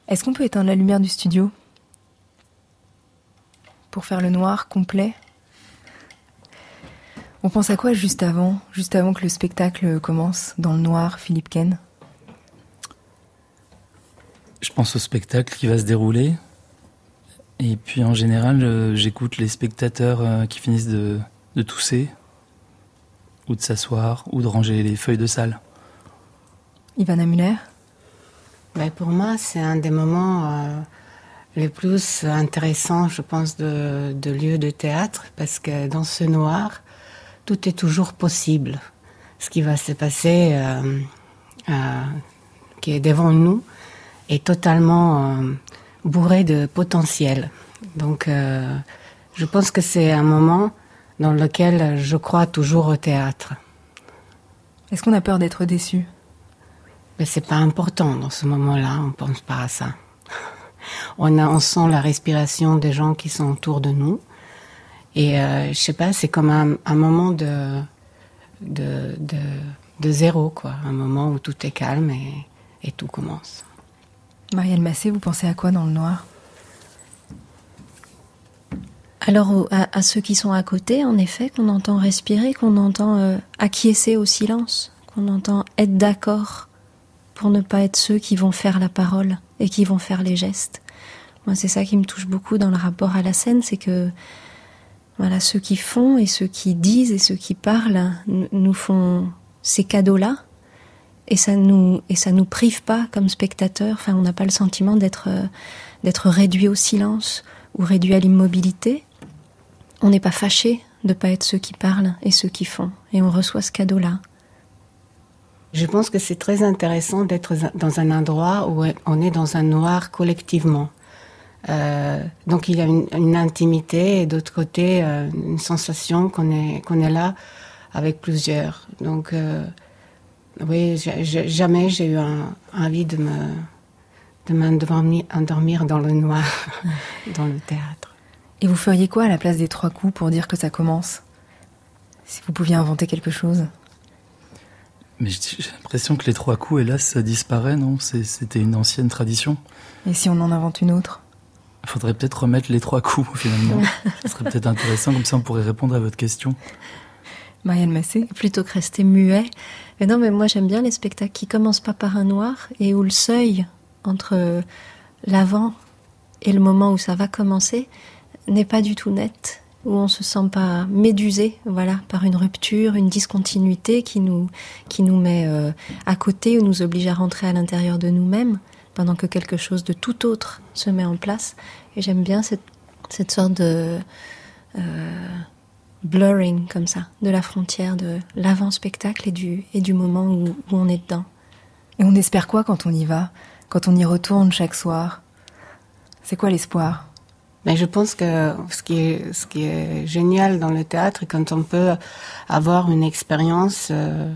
Est-ce qu'on peut éteindre la lumière du studio pour faire le noir complet? On pense à quoi juste avant que le spectacle commence, dans le noir, Philippe Ken? Je pense au spectacle qui va se dérouler. Et puis en général, j'écoute les spectateurs qui finissent de tousser, ou de s'asseoir, ou de ranger les feuilles de salle. Ivana Müller? Pour moi, c'est un des moments les plus intéressants, je pense, de lieu de théâtre, parce que dans ce noir, tout est toujours possible. Ce qui va se passer, qui est devant nous, est totalement bourré de potentiel. Donc, je pense que c'est un moment dans lequel je crois toujours au théâtre. Est-ce qu'on a peur d'être déçu? Mais c'est pas important dans ce moment-là, on pense pas à ça. On sent la respiration des gens qui sont autour de nous. Et je sais pas, c'est comme un moment de zéro, quoi. Un moment où tout est calme et tout commence. Marielle Massé, vous pensez à quoi dans le noir? Alors à ceux qui sont à côté, en effet, qu'on entend respirer, qu'on entend acquiescer au silence, qu'on entend être d'accord pour ne pas être ceux qui vont faire la parole et qui vont faire les gestes. Moi, c'est ça qui me touche beaucoup dans le rapport à la scène, c'est que voilà, ceux qui font et ceux qui disent et ceux qui parlent nous font ces cadeaux-là, et ça nous prive pas comme spectateurs. Enfin, on n'a pas le sentiment d'être réduit au silence ou réduit à l'immobilité. On n'est pas fâché de pas être ceux qui parlent et ceux qui font, et on reçoit ce cadeau-là. Je pense que c'est très intéressant d'être dans un endroit où on est dans un noir collectivement. Donc il y a une intimité et d'autre côté une sensation qu'on est là avec plusieurs. Donc oui, jamais j'ai eu envie de m'endormir dans le noir, dans le théâtre. Et vous feriez quoi à la place des 3 coups pour dire que ça commence? Si vous pouviez inventer quelque chose? Mais j'ai l'impression que les 3 coups, hélas, ça disparaît, non? C'était une ancienne tradition. Et si on en invente une autre? Il faudrait peut-être remettre les 3 coups, finalement. Ce serait peut-être intéressant, comme ça on pourrait répondre à votre question. Marielle Massé? Plutôt que rester muet. Mais non, mais moi j'aime bien les spectacles qui commencent pas par un noir et où le seuil entre l'avant et le moment où ça va commencer n'est pas du tout net, où on se sent pas médusé, voilà, par une rupture, une discontinuité qui nous met à côté ou nous oblige à rentrer à l'intérieur de nous-mêmes, pendant que quelque chose de tout autre se met en place. Et j'aime bien cette sorte de blurring comme ça, de la frontière de l'avant-spectacle et du moment où on est dedans. Et on espère quoi quand on y va, quand on y retourne chaque soir? C'est quoi l'espoir? Mais je pense que ce qui est génial dans le théâtre, c'est quand on peut avoir une expérience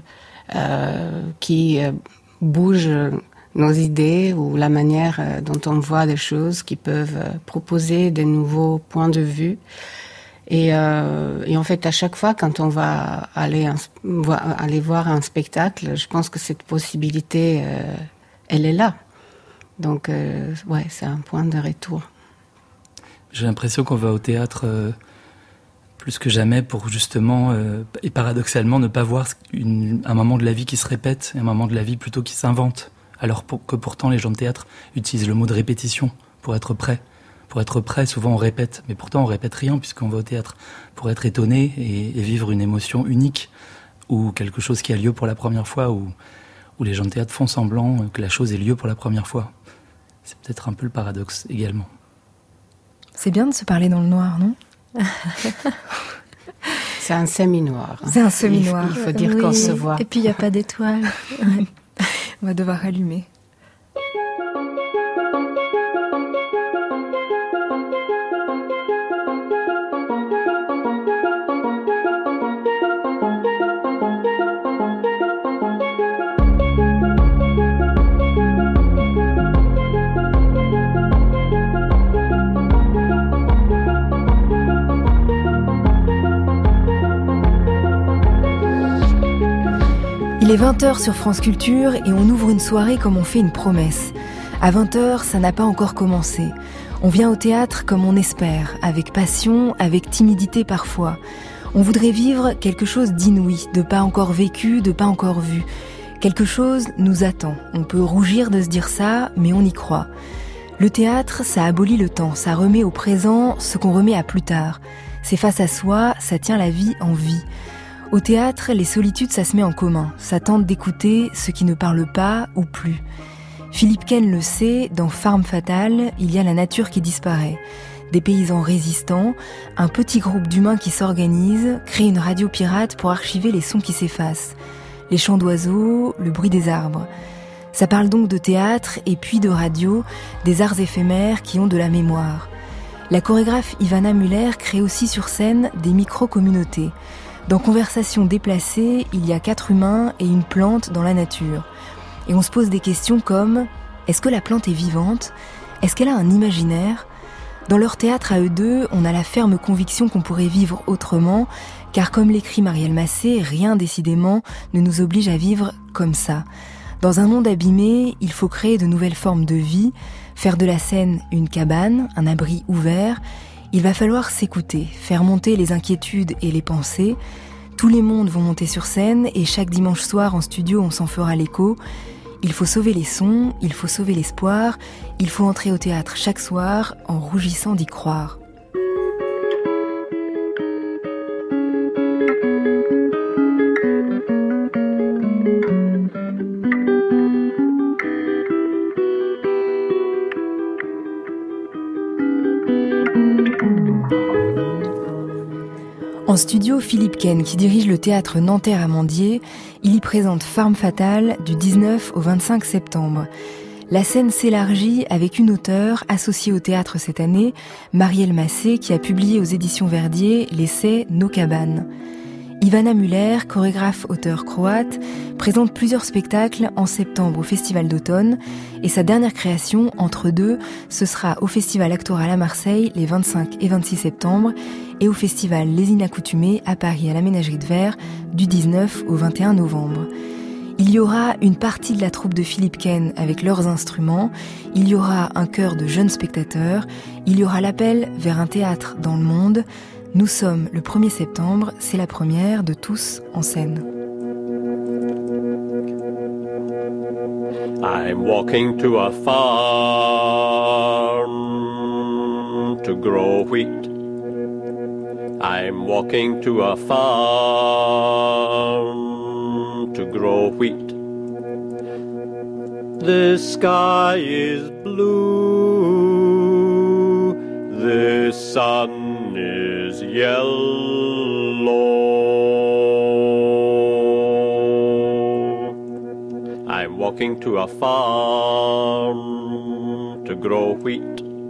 qui bouge nos idées ou la manière dont on voit des choses, qui peuvent proposer des nouveaux points de vue. Et en fait, à chaque fois, quand on va aller voir un spectacle, je pense que cette possibilité, elle est là. Donc, ouais, c'est un point de retour. J'ai l'impression qu'on va au théâtre plus que jamais pour justement, et paradoxalement, ne pas voir un moment de la vie qui se répète, un moment de la vie plutôt qui s'invente. Alors que pourtant, les gens de théâtre utilisent le mot de répétition pour être prêt. Pour être prêt, souvent on répète, mais pourtant on répète rien puisqu'on va au théâtre pour être étonné et vivre une émotion unique ou quelque chose qui a lieu pour la première fois, où les gens de théâtre font semblant que la chose ait lieu pour la première fois. C'est peut-être un peu le paradoxe également. C'est bien de se parler dans le noir, non? C'est un semi-noir. C'est un semi-noir. Il faut dire qu'on se voit. Et puis il n'y a pas d'étoiles. On va devoir allumer. Il est 20h sur France Culture et on ouvre une soirée comme on fait une promesse. À 20h, ça n'a pas encore commencé. On vient au théâtre comme on espère, avec passion, avec timidité parfois. On voudrait vivre quelque chose d'inouï, de pas encore vécu, de pas encore vu. Quelque chose nous attend. On peut rougir de se dire ça, mais on y croit. Le théâtre, ça abolit le temps, ça remet au présent ce qu'on remet à plus tard. C'est face à soi, ça tient la vie en vie. Au théâtre, les solitudes, ça se met en commun. Ça tente d'écouter ce qui ne parle pas ou plus. Philippe Ken le sait, dans Femme fatale, il y a la nature qui disparaît. Des paysans résistants, un petit groupe d'humains qui s'organisent, créent une radio pirate pour archiver les sons qui s'effacent. Les chants d'oiseaux, le bruit des arbres. Ça parle donc de théâtre et puis de radio, des arts éphémères qui ont de la mémoire. La chorégraphe Ivana Müller crée aussi sur scène des micro-communautés. Dans Conversation déplacée, il y a 4 humains et une plante dans la nature. Et on se pose des questions comme « Est-ce que la plante est vivante ? Est-ce qu'elle a un imaginaire ?» Dans leur théâtre à eux deux, on a la ferme conviction qu'on pourrait vivre autrement, car comme l'écrit Marielle Massé, rien décidément ne nous oblige à vivre comme ça. Dans un monde abîmé, il faut créer de nouvelles formes de vie, faire de la scène une cabane, un abri ouvert. Il va falloir s'écouter, faire monter les inquiétudes et les pensées. Tous les mondes vont monter sur scène et chaque dimanche soir en studio, on s'en fera l'écho. Il faut sauver les sons, il faut sauver l'espoir, il faut entrer au théâtre chaque soir en rougissant d'y croire. En studio, Philippe Ken, qui dirige le théâtre Nanterre-Amandier, il y présente Femme fatale du 19 au 25 septembre. La scène s'élargit avec une auteure associée au théâtre cette année, Marielle Massé, qui a publié aux éditions Verdier l'essai Nos cabanes. Ivana Müller, chorégraphe auteure croate, présente plusieurs spectacles en septembre au Festival d'automne et sa dernière création, Entre deux, ce sera au Festival Actoral à Marseille les 25 et 26 septembre et au Festival Les Inaccoutumés à Paris à la Ménagerie de Verre du 19 au 21 novembre. Il y aura une partie de la troupe de Philippe Ken avec leurs instruments, il y aura un chœur de jeunes spectateurs, il y aura l'appel vers un théâtre dans le monde. Nous sommes le 1er septembre, c'est la première de Tous en scène. I'm walking to a farm to grow wheat. I'm walking to a farm to grow wheat. The sky is blue, the sun is yellow. I'm walking to a farm to grow wheat.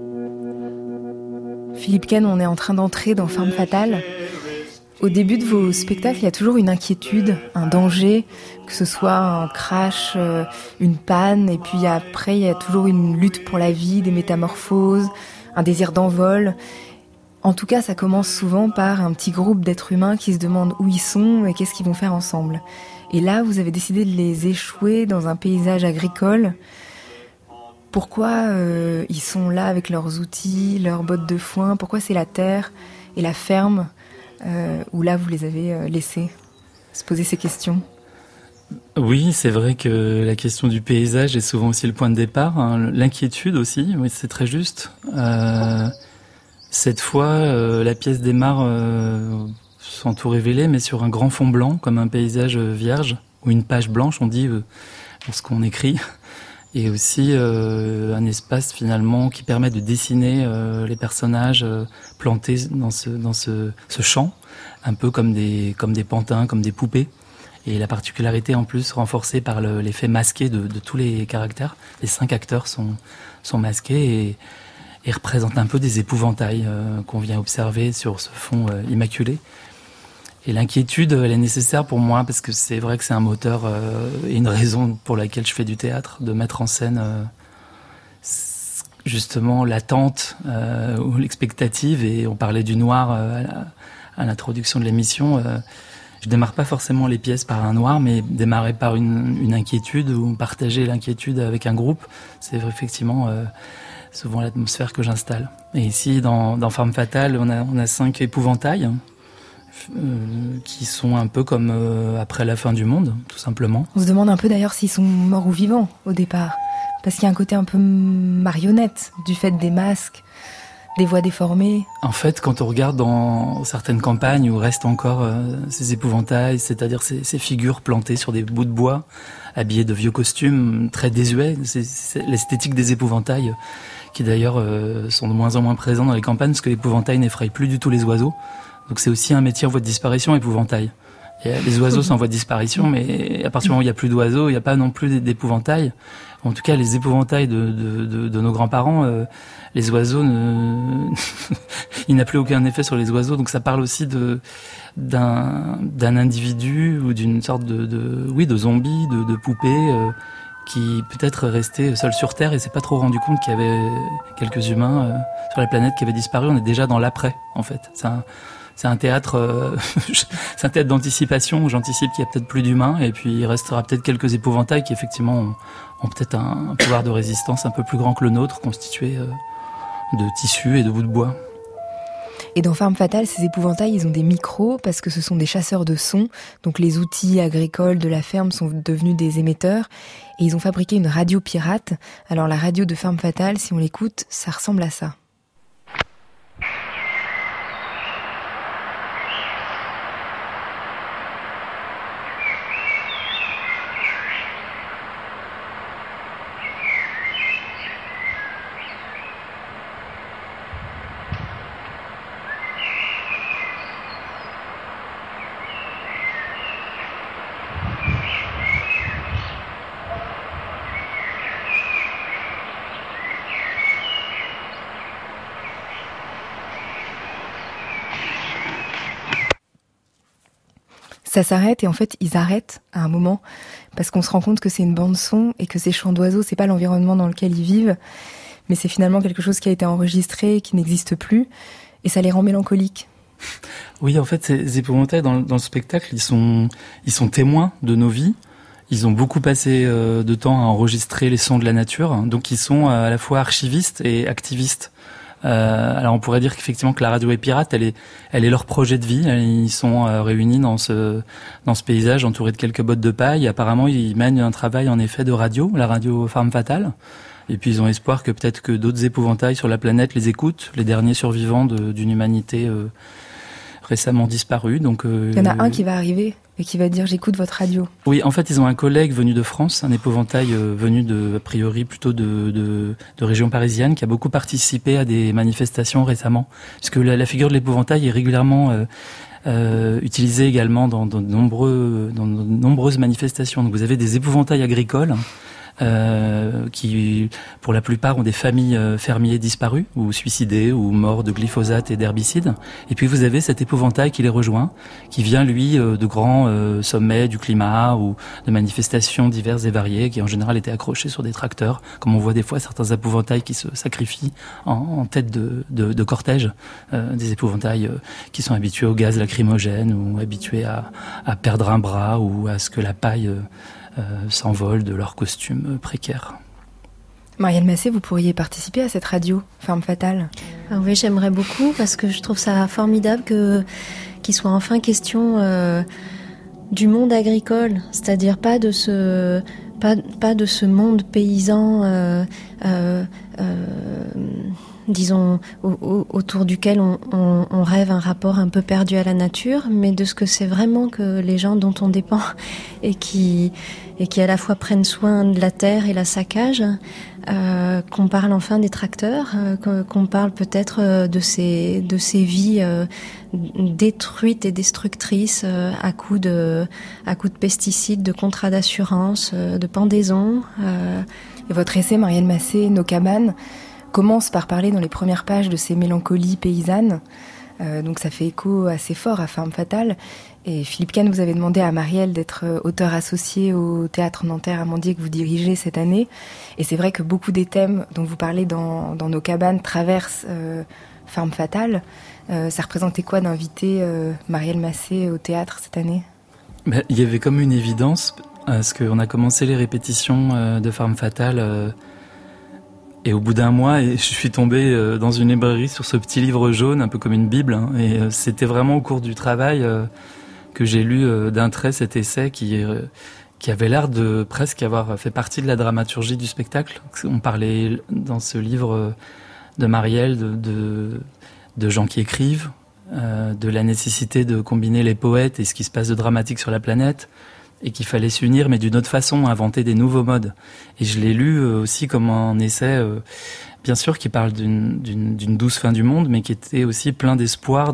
Philippe Ken, on est en train d'entrer dans Femme fatale. Au début de vos spectacles, il y a toujours une inquiétude, un danger, que ce soit un crash, une panne, et puis après, il y a toujours une lutte pour la vie, des métamorphoses, un désir d'envol. En tout cas, ça commence souvent par un petit groupe d'êtres humains qui se demandent où ils sont et qu'est-ce qu'ils vont faire ensemble. Et là, vous avez décidé de les échouer dans un paysage agricole. Pourquoi ils sont là avec leurs outils, leurs bottes de foin? Pourquoi c'est la terre et la ferme où là vous les avez laissés se poser ces questions? Oui, c'est vrai que la question du paysage est souvent aussi le point de départ. Hein. L'inquiétude aussi, oui, c'est très juste. Cette fois, la pièce démarre sans tout révéler, mais sur un grand fond blanc, comme un paysage vierge, ou une page blanche, on dit, lorsqu'on écrit. Et aussi un espace finalement qui permet de dessiner les personnages plantés dans ce champ, un peu comme des pantins, comme des poupées. Et la particularité en plus renforcée par l'effet masqué de tous les caractères. Les 5 acteurs sont masqués et représentent un peu des épouvantails qu'on vient observer sur ce fond immaculé. Et l'inquiétude, elle est nécessaire pour moi parce que c'est vrai que c'est un moteur et une raison pour laquelle je fais du théâtre, de mettre en scène justement l'attente ou l'expectative. Et on parlait du noir à l'introduction de l'émission. Je démarre pas forcément les pièces par un noir, mais démarrer par une inquiétude ou partager l'inquiétude avec un groupe, c'est effectivement souvent l'atmosphère que j'installe. Et ici, dans Femme Fatale, on a 5 épouvantails qui sont un peu comme après la fin du monde, tout simplement. On se demande un peu d'ailleurs s'ils sont morts ou vivants au départ, parce qu'il y a un côté un peu marionnette du fait des masques, des voix déformées. En fait, quand on regarde dans certaines campagnes où restent encore ces épouvantails, c'est-à-dire ces figures plantées sur des bouts de bois, habillées de vieux costumes très désuets, c'est l'esthétique des épouvantails qui d'ailleurs sont de moins en moins présents dans les campagnes, parce que l'épouvantail n'effraie plus du tout les oiseaux. Donc c'est aussi un métier en voie de disparition, épouvantail. Les oiseaux sont en voie de disparition, mais à partir du moment où il n'y a plus d'oiseaux, il n'y a pas non plus d'épouvantails. En tout cas, les épouvantails de nos grands-parents, les oiseaux, il n'a plus aucun effet sur les oiseaux. Donc ça parle aussi d'un individu ou d'une sorte de zombie, de poupée, qui peut-être restait seul sur Terre et s'est pas trop rendu compte qu'il y avait quelques humains sur la planète qui avaient disparu. On est déjà dans l'après, en fait. C'est un théâtre, c'est un théâtre d'anticipation. J'anticipe qu'il y a peut-être plus d'humains, et puis il restera peut-être quelques épouvantails qui effectivement ont peut-être un pouvoir de résistance un peu plus grand que le nôtre, constitué de tissus et de bouts de bois. Et dans Femme Fatale, ces épouvantails, ils ont des micros parce que ce sont des chasseurs de sons. Donc les outils agricoles de la ferme sont devenus des émetteurs. Et ils ont fabriqué une radio pirate. Alors la radio de Femme Fatale, si on l'écoute, ça ressemble à ça. Ça s'arrête et en fait ils arrêtent à un moment parce qu'on se rend compte que c'est une bande son et que ces chants d'oiseaux, c'est pas l'environnement dans lequel ils vivent, mais c'est finalement quelque chose qui a été enregistré, qui n'existe plus, et ça les rend mélancoliques. Oui, en fait, ces épouvantails dans le spectacle, ils sont témoins de nos vies. Ils ont beaucoup passé de temps à enregistrer les sons de la nature, donc ils sont à la fois archivistes et activistes. Alors on pourrait dire qu'effectivement que la radio est pirate, elle est leur projet de vie. Ils sont réunis dans ce paysage entouré de quelques bottes de paille. Apparemment, ils mènent un travail en effet de radio, la radio Femme Fatale. Et puis ils ont espoir que peut-être que d'autres épouvantails sur la planète les écoutent, les derniers survivants d'une humanité récemment disparue. Donc il y en a un qui va arriver et qui va dire j'écoute votre radio. Oui, en fait, ils ont un collègue venu de France, un épouvantail venu a priori plutôt de région parisienne, qui a beaucoup participé à des manifestations récemment. Parce que la figure de l'épouvantail est régulièrement utilisée également dans de nombreuses manifestations. Donc vous avez des épouvantails agricoles qui, pour la plupart, ont des familles fermiers disparus ou suicidés ou morts de glyphosate et d'herbicides. Et puis vous avez cet épouvantail qui les rejoint, qui vient, lui, de grands sommets du climat ou de manifestations diverses et variées, qui en général étaient accrochés sur des tracteurs, comme on voit des fois certains épouvantails qui se sacrifient en tête de cortège, des épouvantails qui sont habitués au gaz lacrymogène ou habitués à perdre un bras ou à ce que la paille s'envolent de leurs costumes précaires. Marielle Massé, vous pourriez participer à cette radio Femme Fatale. Oui, j'aimerais beaucoup parce que je trouve ça formidable qu'il soit enfin question du monde agricole, c'est-à-dire pas de ce monde paysan disons, autour duquel on rêve un rapport un peu perdu à la nature, mais de ce que c'est vraiment que les gens dont on dépend et qui à la fois prennent soin de la terre et la saccagent, qu'on parle enfin des tracteurs, qu'on parle peut-être de ces vies détruites et destructrices à coups de pesticides, de contrats d'assurance, de pendaisons. Et votre essai, Marielle Massé, Nos cabanes, commence par parler dans les premières pages de ces mélancolies paysannes. Donc ça fait écho assez fort à Femme Fatale. Et Philippe Kahn, vous avez demandé à Marielle d'être auteur associé au Théâtre Nanterre-Amandier que vous dirigez cette année. Et c'est vrai que beaucoup des thèmes dont vous parlez dans Nos cabanes traversent Femme Fatale. Ça représentait quoi d'inviter Marielle Massé au théâtre cette année ? Il y avait comme une évidence, parce qu'on a commencé les répétitions de Femme Fatale, et au bout d'un mois, je suis tombé dans une librairie sur ce petit livre jaune, un peu comme une Bible, hein, et c'était vraiment au cours du travail que j'ai lu d'un trait cet essai qui avait l'air de presque avoir fait partie de la dramaturgie du spectacle. On parlait dans ce livre de Marielle, de gens qui écrivent, de la nécessité de combiner les poètes et ce qui se passe de dramatique sur la planète, et qu'il fallait s'unir, mais d'une autre façon, inventer des nouveaux modes. Et je l'ai lu aussi comme un essai, bien sûr, qui parle d'une douce fin du monde, mais qui était aussi plein d'espoir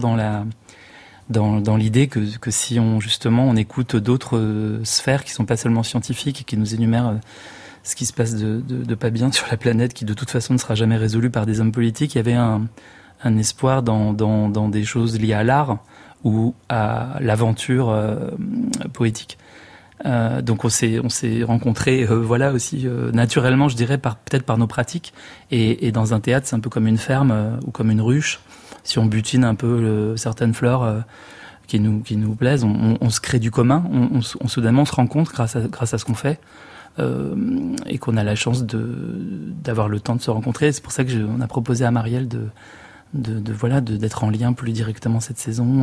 dans l'idée que si on écoute d'autres sphères qui sont pas seulement scientifiques et qui nous énumèrent ce qui se passe de pas bien sur la planète, qui de toute façon ne sera jamais résolu par des hommes politiques, il y avait un espoir dans des choses liées à l'art ou à l'aventure poétique. Donc on s'est rencontrés voilà aussi naturellement, je dirais, peut-être par nos pratiques, et dans un théâtre c'est un peu comme une ferme ou comme une ruche. Si on butine un peu certaines fleurs qui nous plaisent, on se crée du commun, on soudainement se rencontre grâce à ce qu'on fait, et qu'on a la chance d'avoir le temps de se rencontrer. C'est pour ça que on a proposé à Marielle d'être en lien plus directement cette saison,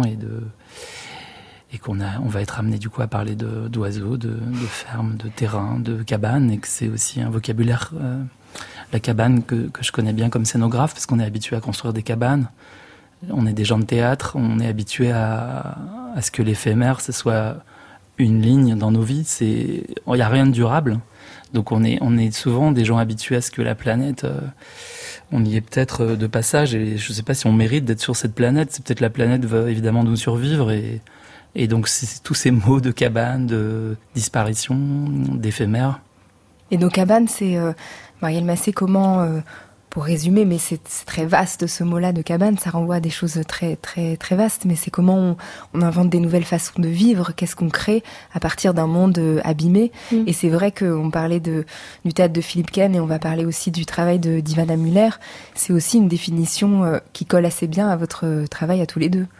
et qu'on va être amené du coup à parler d'oiseaux, de fermes, de terrains, de cabanes, et que c'est aussi un vocabulaire, la cabane que je connais bien comme scénographe, parce qu'on est habitué à construire des cabanes. On est des gens de théâtre, on est habitué à ce que l'éphémère, ce soit une ligne dans nos vies. Il n'y a rien de durable. Donc on est souvent des gens habitués à ce que la planète, on y est peut-être de passage, et je ne sais pas si on mérite d'être sur cette planète. C'est peut-être la planète va évidemment nous survivre, et donc c'est tous ces mots de cabane, de disparition, d'éphémère. Et nos cabanes, c'est Marielle Massé, comment pour résumer, mais c'est très vaste ce mot-là de cabane, ça renvoie à des choses très très très vastes, mais c'est comment on invente des nouvelles façons de vivre, qu'est-ce qu'on crée à partir d'un monde abîmé. Et c'est vrai qu'on parlait du théâtre de Philippe Kahn, et on va parler aussi du travail d'Ivana Müller. C'est aussi une définition qui colle assez bien à votre travail à tous les deux.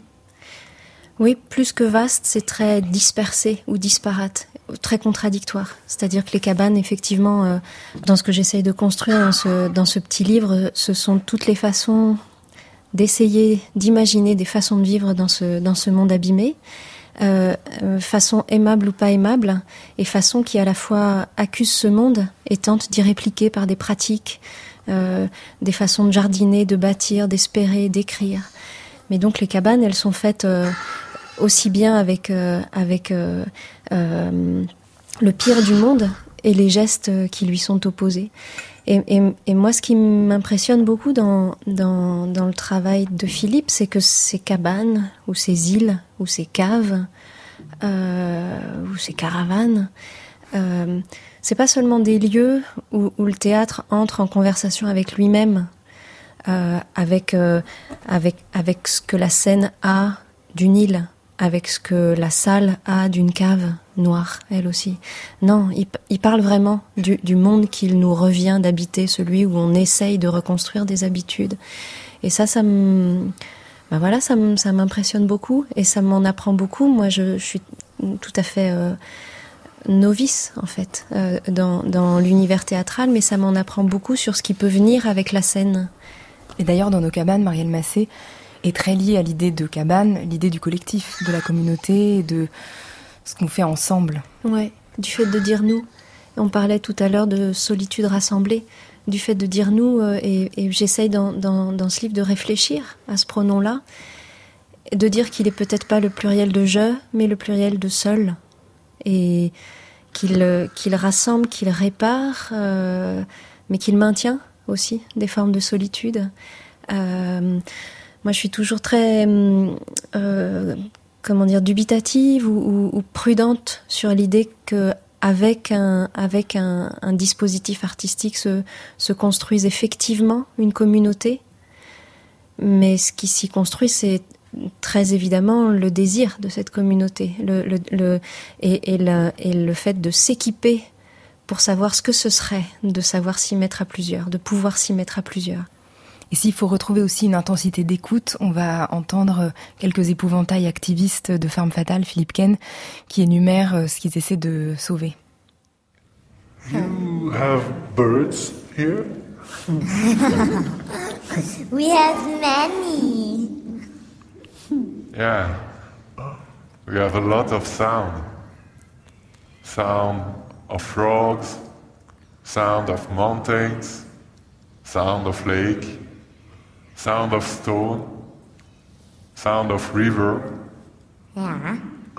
Oui, plus que vaste, c'est très dispersé ou disparate, très contradictoire. C'est-à-dire que les cabanes, effectivement, dans ce que j'essaye de construire dans ce petit livre, ce sont toutes les façons d'essayer d'imaginer des façons de vivre dans ce monde abîmé, façon aimable ou pas aimable, et façon qui à la fois accuse ce monde et tente d'y répliquer par des pratiques, des façons de jardiner, de bâtir, d'espérer, d'écrire. Mais donc les cabanes, elles sont faites aussi bien avec le pire du monde et les gestes qui lui sont opposés. Et moi, ce qui m'impressionne beaucoup dans le travail de Philippe, c'est que ces cabanes, ou ces îles, ou ces caves, ou ces caravanes, c'est pas seulement des lieux où le théâtre entre en conversation avec lui-même, avec ce que la scène a d'une île, avec ce que la salle a d'une cave noire, elle aussi. Non, il parle vraiment du monde qu'il nous revient d'habiter, celui où on essaye de reconstruire des habitudes. Et ça m'impressionne beaucoup, et ça m'en apprend beaucoup. Moi, je suis tout à fait novice, en fait, dans l'univers théâtral, mais ça m'en apprend beaucoup sur ce qui peut venir avec la scène. Et d'ailleurs, dans nos cabanes, Marielle Massé est très liée à l'idée de cabane, l'idée du collectif, de la communauté, de ce qu'on fait ensemble. Ouais, du fait de dire nous. On parlait tout à l'heure de solitude rassemblée, du fait de dire nous, et j'essaye dans ce livre de réfléchir à ce pronom-là, de dire qu'il est peut-être pas le pluriel de je, mais le pluriel de seul, et qu'il rassemble, qu'il répare, mais qu'il maintient aussi des formes de solitude. Moi, je suis toujours très, dubitative ou prudente sur l'idée que avec un dispositif artistique se construise effectivement une communauté. Mais ce qui s'y construit, c'est très évidemment le désir de cette communauté, et le fait de s'équiper pour savoir ce que ce serait, de savoir s'y mettre à plusieurs, de pouvoir s'y mettre à plusieurs. Et s'il faut retrouver aussi une intensité d'écoute, on va entendre quelques épouvantails activistes de Femme Fatale, Philippe Ken, qui énumèrent ce qu'ils essaient de sauver. You have birds here? We have many. Yeah. We have a lot of sound. Sound of frogs, sound of mountains, sound of lake, sound of stone, sound of river. Yeah.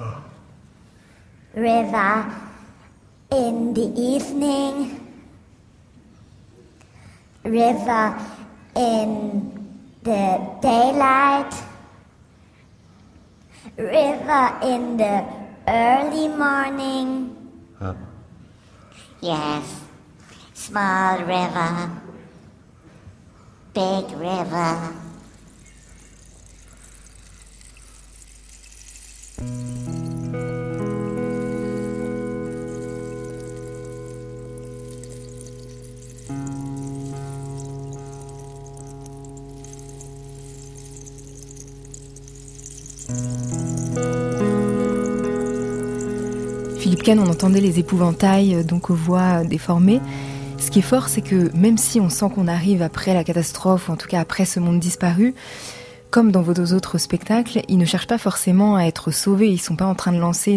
River in the evening. River in the daylight. River in the early morning. Yes. Small river. Big river. Philippe Ken, on entendait les épouvantails, donc aux voix déformées. Ce qui est fort, c'est que même si on sent qu'on arrive après la catastrophe, ou en tout cas après ce monde disparu, comme dans vos deux autres spectacles, ils ne cherchent pas forcément à être sauvés. Ils sont pas en train de lancer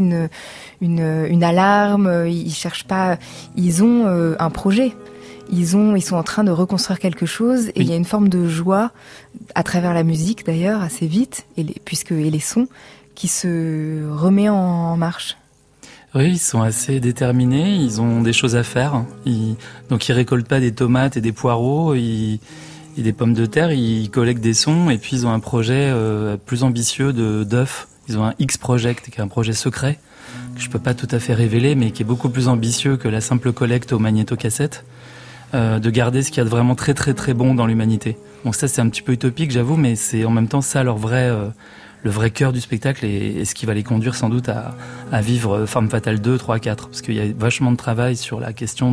une alarme. Ils cherchent pas. Ils ont un projet. Ils sont en train de reconstruire quelque chose. Et il y a une forme de joie à travers la musique, d'ailleurs, assez vite, et les sons, qui se remet en marche. Oui, ils sont assez déterminés. Ils ont des choses à faire. Donc ils récoltent pas des tomates et des poireaux. Et des pommes de terre, ils collectent des sons et puis ils ont un projet plus ambitieux d'œufs. Ils ont un X-Project, qui est un projet secret, que je peux pas tout à fait révéler, mais qui est beaucoup plus ambitieux que la simple collecte au magnétocassette, de garder ce qu'il y a de vraiment très très très bon dans l'humanité. Donc ça c'est un petit peu utopique, j'avoue, mais c'est en même temps ça leur le vrai cœur du spectacle et ce qui va les conduire sans doute à vivre Femme Fatale 2, 3, 4. Parce qu'il y a vachement de travail sur la question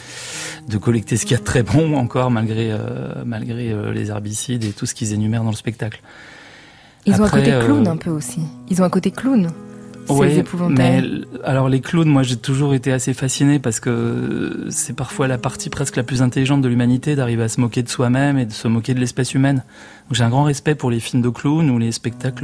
de collecter ce qu'il y a de très bon encore malgré les herbicides et tout ce qu'ils énumèrent dans le spectacle. Ils ont un côté clown un peu aussi. Ils ont un côté clown. Oui, mais alors les clowns, moi j'ai toujours été assez fasciné parce que c'est parfois la partie presque la plus intelligente de l'humanité d'arriver à se moquer de soi-même et de se moquer de l'espèce humaine. Donc j'ai un grand respect pour les films de clowns ou les spectacles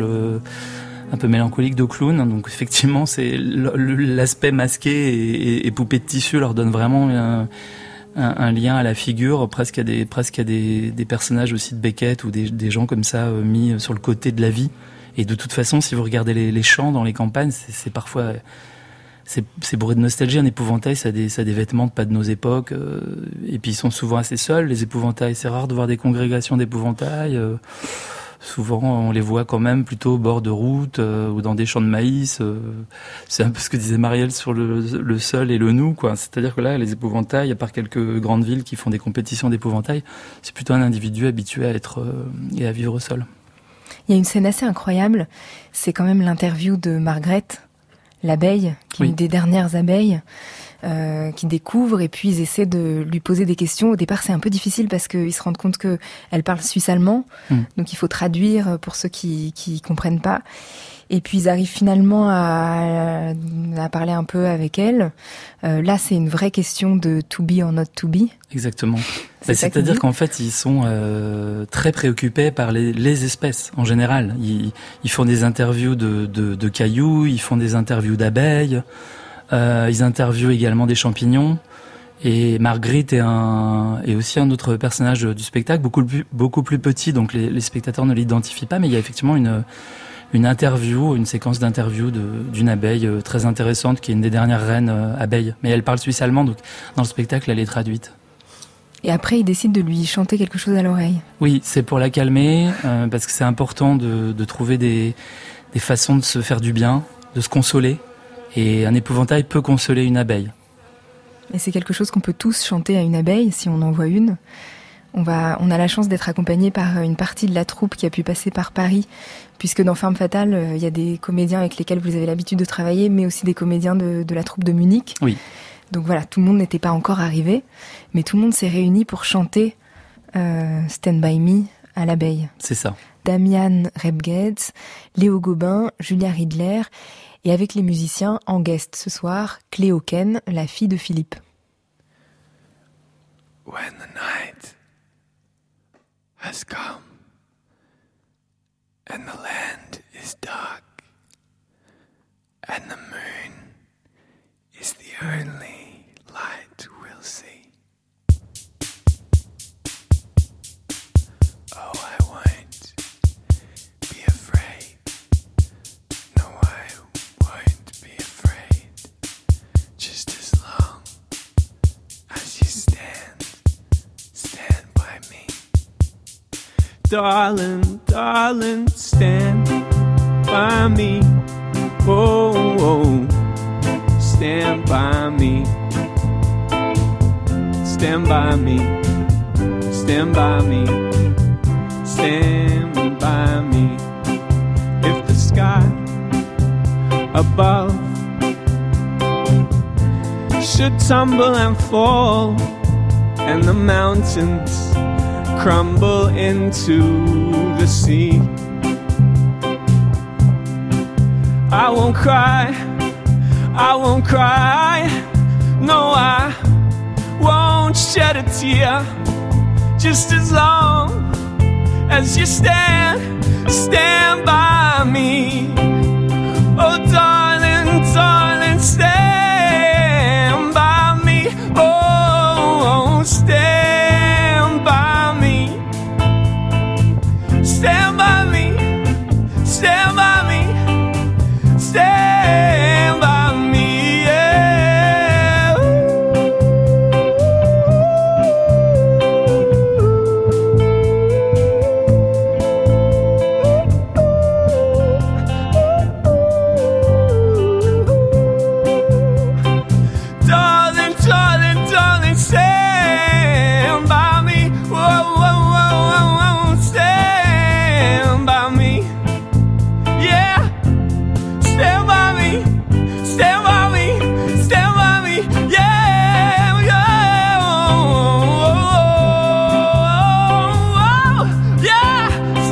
un peu mélancoliques de clowns. Donc effectivement, c'est l'aspect masqué et poupée de tissu leur donne vraiment un lien à la figure, presque à des personnages aussi de Beckett ou des gens comme ça mis sur le côté de la vie. Et de toute façon, si vous regardez les chants dans les campagnes, c'est parfois c'est bourré de nostalgie. Un épouvantail, ça a des vêtements pas de nos époques. Et puis ils sont souvent assez seuls. Les épouvantails, c'est rare de voir des congrégations d'épouvantails. Souvent, on les voit quand même plutôt au bord de route ou dans des champs de maïs. C'est un peu ce que disait Marielle sur le seul et le nous, quoi. C'est-à-dire que là, les épouvantails, à part quelques grandes villes qui font des compétitions d'épouvantails, c'est plutôt un individu habitué à être et à vivre seul. Il y a une scène assez incroyable, c'est quand même l'interview de Margaret, l'abeille, qui est une des dernières abeilles, qui découvre, et puis ils essaient de lui poser des questions. Au départ, c'est un peu difficile parce qu'ils se rendent compte qu'elle parle suisse-allemand, donc il faut traduire pour ceux qui comprennent pas. Et puis ils arrivent finalement à parler un peu avec elle. Là, c'est une vraie question de to be or not to be. Exactement. C'est-à-dire qu'en fait, ils sont très préoccupés par les espèces en général. Ils font des interviews de cailloux, ils font des interviews d'abeilles, ils interviewent également des champignons. Et Marguerite est aussi un autre personnage du spectacle, beaucoup plus petit, donc les spectateurs ne l'identifient pas, mais il y a effectivement une séquence d'interview d'une abeille très intéressante qui est une des dernières reines abeilles. Mais elle parle suisse-allemand, donc dans le spectacle, elle est traduite. Et après, il décide de lui chanter quelque chose à l'oreille. Oui, c'est pour la calmer, parce que c'est important de trouver des façons de se faire du bien, de se consoler. Et un épouvantail peut consoler une abeille. Et c'est quelque chose qu'on peut tous chanter à une abeille, si on en voit une. On a la chance d'être accompagné par une partie de la troupe qui a pu passer par Paris, puisque dans Femme Fatale, il y a des comédiens avec lesquels vous avez l'habitude de travailler, mais aussi des comédiens de la troupe de Munich. Oui. Donc voilà, tout le monde n'était pas encore arrivé, mais tout le monde s'est réuni pour chanter Stand By Me à l'Abeille. C'est ça. Damian Rebgetz, Léo Gobin, Julia Riedler et avec les musiciens en guest ce soir, Cléo Ken, la fille de Philippe. When the night has come and the land is dark and the moon is the only light we'll see. Oh, I won't be afraid. No, I won't be afraid. Just as long as you stand by me. Darling, darling, stand by me. Oh, oh, stand by me. Stand by me. Stand by me. Stand by me. If the sky above should tumble and fall and the mountains crumble into the sea, I won't cry, I won't cry, no, I won't shed a tear, just as long as you stand by me. Oh, darling, darling, stand by me. Oh, stand by me. Stand by me. Stand by me. Stand by me, yeah. Darling, darling, darling, stand by me. Whoa, whoa, whoa, whoa, whoa, stand by me. Yeah, stand by me, stand by me, stand by me. Yeah, yeah, oh, oh, oh, yeah,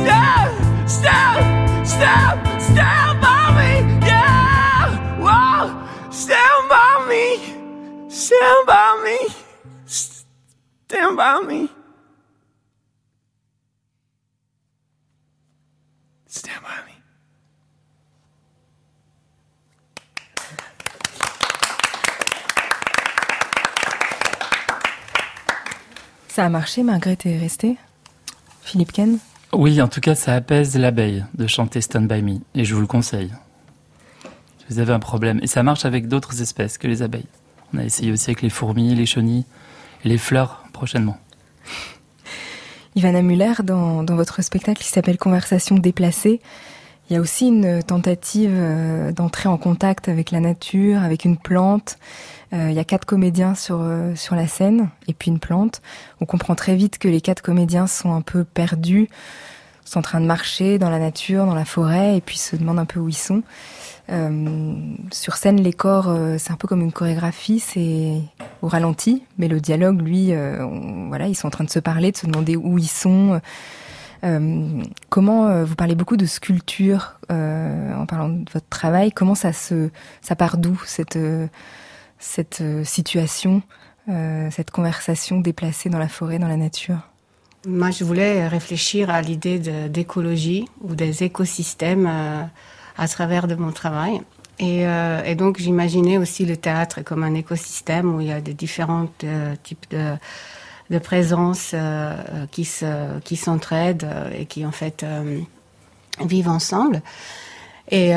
stand by me. Yeah, whoa, stand by me. Stand by me. Stand by me. Stand by me. Ça a marché, Margaret est restée? Philippe Ken? Oui, en tout cas, ça apaise l'abeille de chanter Stand By Me, et je vous le conseille. Si vous avez un problème, et ça marche avec d'autres espèces que les abeilles. On a essayé aussi avec les fourmis, les chenilles, et les fleurs prochainement. Ivana Müller, dans votre spectacle qui s'appelle Conversation déplacée, il y a aussi une tentative d'entrer en contact avec la nature, avec une plante. Il y a 4 comédiens sur la scène, et puis une plante. On comprend très vite que les 4 comédiens sont un peu perdus, sont en train de marcher dans la nature, dans la forêt, et puis se demandent un peu où ils sont. Sur scène, les corps, c'est un peu comme une chorégraphie, c'est au ralenti, mais le dialogue, lui, voilà, ils sont en train de se parler, de se demander où ils sont. Comment vous parlez beaucoup de sculpture en parlant de votre travail. Comment ça part d'où cette situation, cette conversation déplacée dans la forêt, dans la nature? Moi, je voulais réfléchir à l'idée d'écologie ou des écosystèmes à travers de mon travail. Et donc, j'imaginais aussi le théâtre comme un écosystème où il y a des différents types de présences qui s'entraident et qui, en fait, vivent ensemble. Et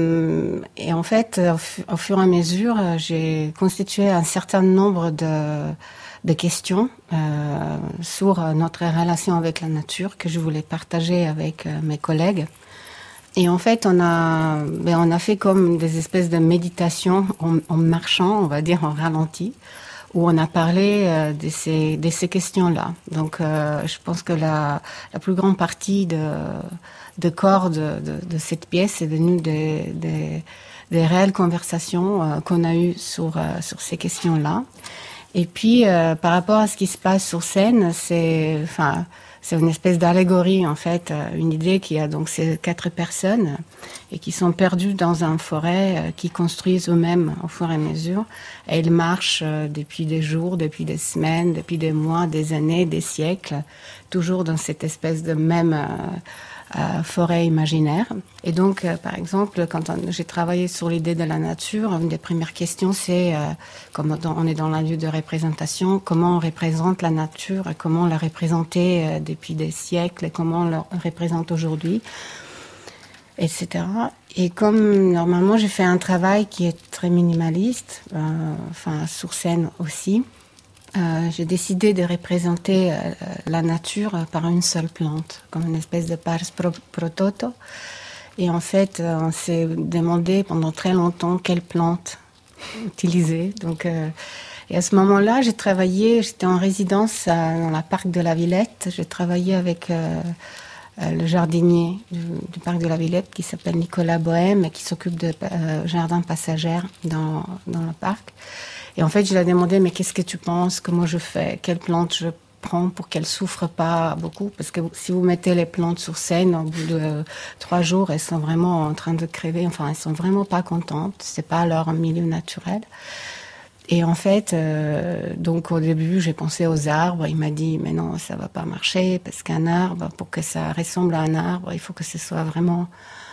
en fait, au fur et à mesure, j'ai constitué un certain nombre de questions sur notre relation avec la nature que je voulais partager avec mes collègues. Et en fait, on a fait comme des espèces de méditations en marchant, on va dire en ralenti, où on a parlé de ces questions-là. Donc, je pense que la plus grande partie de corps de cette pièce est venue des réelles conversations qu'on a eues sur ces questions-là. Et puis, par rapport à ce qui se passe sur scène, c'est une espèce d'allégorie, en fait, une idée qu'il y a donc ces 4 personnes et qui sont perdues dans une forêt, qui construisent eux-mêmes au fur et à mesure. Et ils marchent depuis des jours, depuis des semaines, depuis des mois, des années, des siècles, toujours dans cette espèce de même forêt imaginaire. Et donc, par exemple, quand j'ai travaillé sur l'idée de la nature, une des premières questions, c'est, comme on est dans un lieu de représentation, comment on représente la nature, comment on l'a représentée depuis des siècles, et comment on la représente aujourd'hui, etc. Et comme normalement j'ai fait un travail qui est très minimaliste, sur scène aussi, j'ai décidé de représenter la nature par une seule plante, comme une espèce de pars pro toto. Et en fait, on s'est demandé pendant très longtemps quelle plante utiliser. Donc, et à ce moment-là, j'étais en résidence dans le parc de la Villette. J'ai travaillé avec le jardinier du parc de la Villette qui s'appelle Nicolas Bohème et qui s'occupe de jardins passagers dans le parc. Et en fait, je lui ai demandé, mais qu'est-ce que tu penses? Comment je fais? Quelle plante je prends pour qu'elles souffrent pas beaucoup? Parce que si vous mettez les plantes sur scène, au bout de 3 jours, elles sont vraiment en train de crever. Enfin, elles sont vraiment pas contentes. C'est pas leur milieu naturel. Et en fait, donc au début, j'ai pensé aux arbres. Il m'a dit, mais non, ça va pas marcher parce qu'un arbre, pour que ça ressemble à un arbre, il faut que ce soit vraiment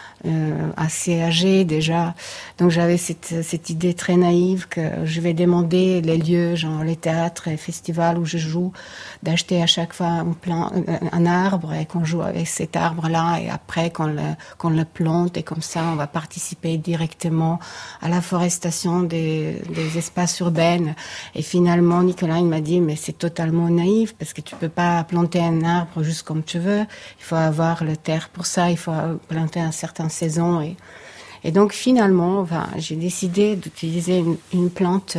assez âgé déjà. Donc j'avais cette idée très naïve que je vais demander les lieux, genre les théâtres et les festivals où je joue, d'acheter à chaque fois un arbre et qu'on joue avec cet arbre-là et après qu'on le plante et comme ça on va participer directement à la forestation des espaces urbains. Et finalement Nicolas il m'a dit mais c'est totalement naïf parce que tu peux pas planter un arbre juste comme tu veux, il faut avoir la terre pour ça, il faut planter un certain saison et donc finalement j'ai décidé d'utiliser une plante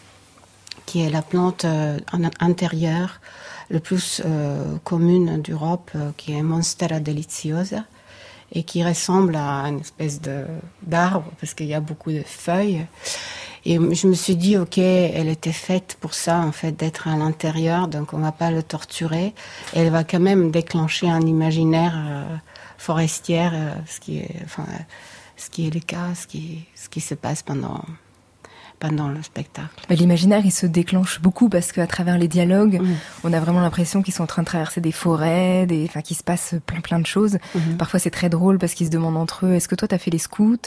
qui est la plante intérieure le plus commune d'Europe qui est Monstera deliciosa et qui ressemble à une espèce d'arbre parce qu'il y a beaucoup de feuilles et je me suis dit ok elle était faite pour ça en fait d'être à l'intérieur donc on va pas le torturer et elle va quand même déclencher un imaginaire forestière, ce qui est le cas, ce qui se passe pendant le spectacle. L'imaginaire, il se déclenche beaucoup parce qu'à travers les dialogues, on a vraiment l'impression qu'ils sont en train de traverser des forêts, qu'il se passe plein de choses. Parfois, c'est très drôle parce qu'ils se demandent entre eux, est-ce que toi, t'as fait les scouts?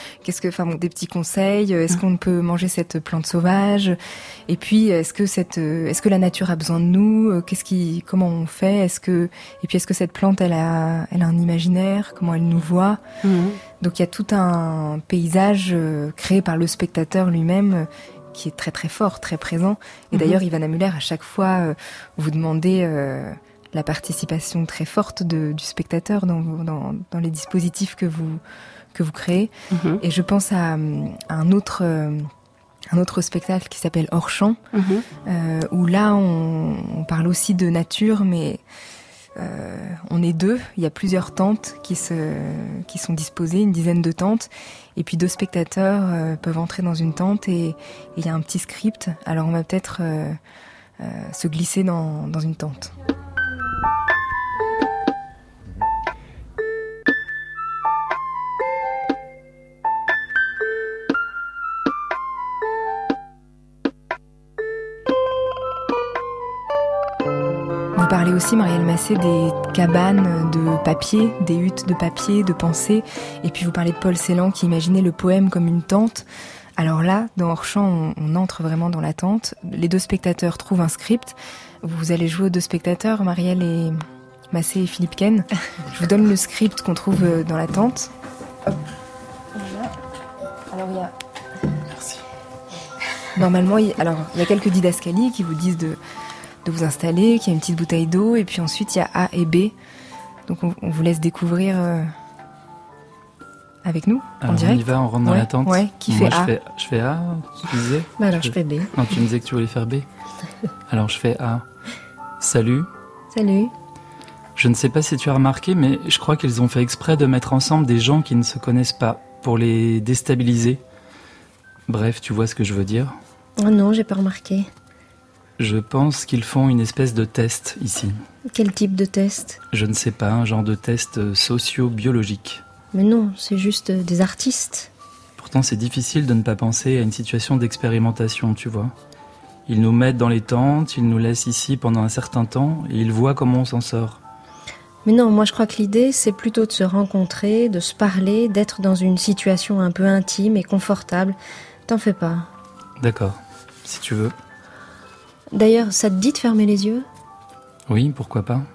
Des petits conseils. Est-ce qu'on peut manger cette plante sauvage? Et puis, est-ce que la nature a besoin de nous? Comment on fait? Est-ce que cette plante, elle a un imaginaire? Comment elle nous voit? Donc il y a tout un paysage créé par le spectateur lui-même qui est très très fort, très présent. Et d'ailleurs, Ivana Müller, à chaque fois, vous demandez la participation très forte du spectateur dans les dispositifs que vous créez. Et je pense à un autre spectacle qui s'appelle Hors Champ, où là, on parle aussi de nature, mais... on est 2, il y a plusieurs tentes qui sont disposées, une dizaine de tentes, et puis 2 spectateurs peuvent entrer dans une tente et il y a un petit script. Alors on va peut-être se glisser dans une tente. Vous parlez aussi, Marielle Massé, des cabanes de papier, des huttes de papier, de pensée. Et puis vous parlez de Paul Celan qui imaginait le poème comme une tente. Alors là, dans Hors Champ, on entre vraiment dans la tente. Les 2 spectateurs trouvent un script. Vous allez jouer aux 2 spectateurs, Marielle et Massé et Philippe Ken. Je vous donne le script qu'on trouve dans la tente. Hop. Voilà. Alors il y a... Merci. Normalement, il y a quelques didascalies qui vous disent de vous installer, qu'il y a une petite bouteille d'eau, et puis ensuite il y a A et B. Donc on vous laisse découvrir avec nous, en direct. On y va, on rentre dans la tente. Ouais, qui fait A? Je fais A, tu disais? Alors je fais B. Non, tu me disais que tu voulais faire B. Alors je fais A. Salut. Salut. Je ne sais pas si tu as remarqué, mais je crois qu'ils ont fait exprès de mettre ensemble des gens qui ne se connaissent pas, pour les déstabiliser. Bref, tu vois ce que je veux dire? Oh non, j'ai pas remarqué. Je pense qu'ils font une espèce de test ici. Quel type de test ? Je ne sais pas, un genre de test socio-biologique. Mais non, c'est juste des artistes. Pourtant, c'est difficile de ne pas penser à une situation d'expérimentation, tu vois. Ils nous mettent dans les tentes, ils nous laissent ici pendant un certain temps, et ils voient comment on s'en sort. Mais non, moi je crois que l'idée, c'est plutôt de se rencontrer, de se parler, d'être dans une situation un peu intime et confortable. T'en fais pas. D'accord, si tu veux. D'ailleurs, ça te dit de fermer les yeux ? Oui, pourquoi pas.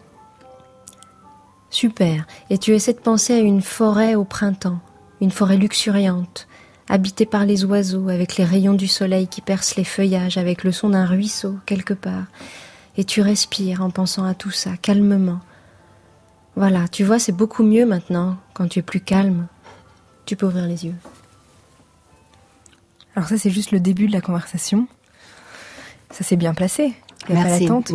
Super. Et tu essaies de penser à une forêt au printemps, une forêt luxuriante, habitée par les oiseaux, avec les rayons du soleil qui percent les feuillages, avec le son d'un ruisseau quelque part. Et tu respires en pensant à tout ça, calmement. Voilà, tu vois, c'est beaucoup mieux maintenant, quand tu es plus calme. Tu peux ouvrir les yeux. Alors ça, c'est juste le début de la conversation. Ça s'est bien placé. Il n'y a pas l'attente.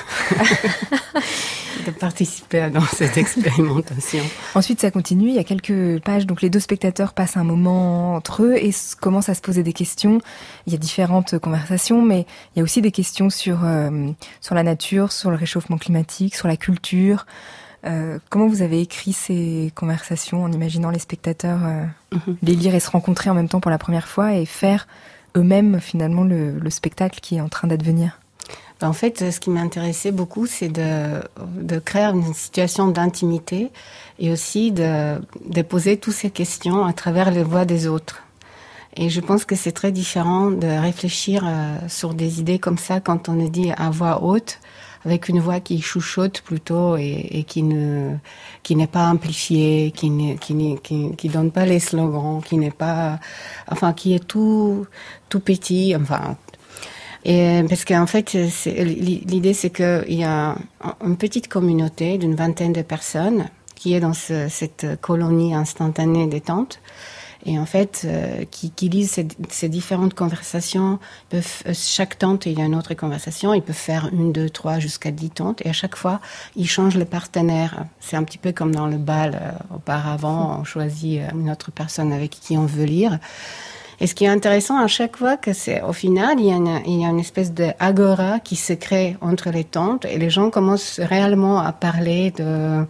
De participer dans cette expérimentation. Ensuite, ça continue. Il y a quelques pages. Donc, les deux spectateurs passent un moment entre eux et commencent à se poser des questions. Il y a différentes conversations, mais il y a aussi des questions sur la nature, sur le réchauffement climatique, sur la culture. Comment vous avez écrit ces conversations en imaginant les spectateurs les lire et se rencontrer en même temps pour la première fois et faire eux-mêmes finalement le spectacle qui est en train d'advenir? En fait, ce qui m'intéressait beaucoup, c'est de créer une situation d'intimité et aussi de poser toutes ces questions à travers les voix des autres. Et je pense que c'est très différent de réfléchir sur des idées comme ça quand on le dit à voix haute, avec une voix qui chuchote plutôt et qui n'est pas amplifiée, qui donne pas les slogans, qui n'est pas, enfin, qui est tout petit, enfin. Et parce qu'en fait, l'idée, c'est qu'il y a une petite communauté d'une 20aine de personnes qui est dans cette colonie instantanée des tentes. Et en fait, qui lisent ces différentes conversations. Chaque tente, il y a une autre conversation. Ils peuvent faire 1, 2, 3, jusqu'à 10 tentes. Et à chaque fois, ils changent le partenaire. C'est un petit peu comme dans le bal. Auparavant, on choisit une autre personne avec qui on veut lire. Et ce qui est intéressant à chaque fois, que c'est au final, il y a une espèce d'agora qui se crée entre les tentes et les gens commencent réellement à parler de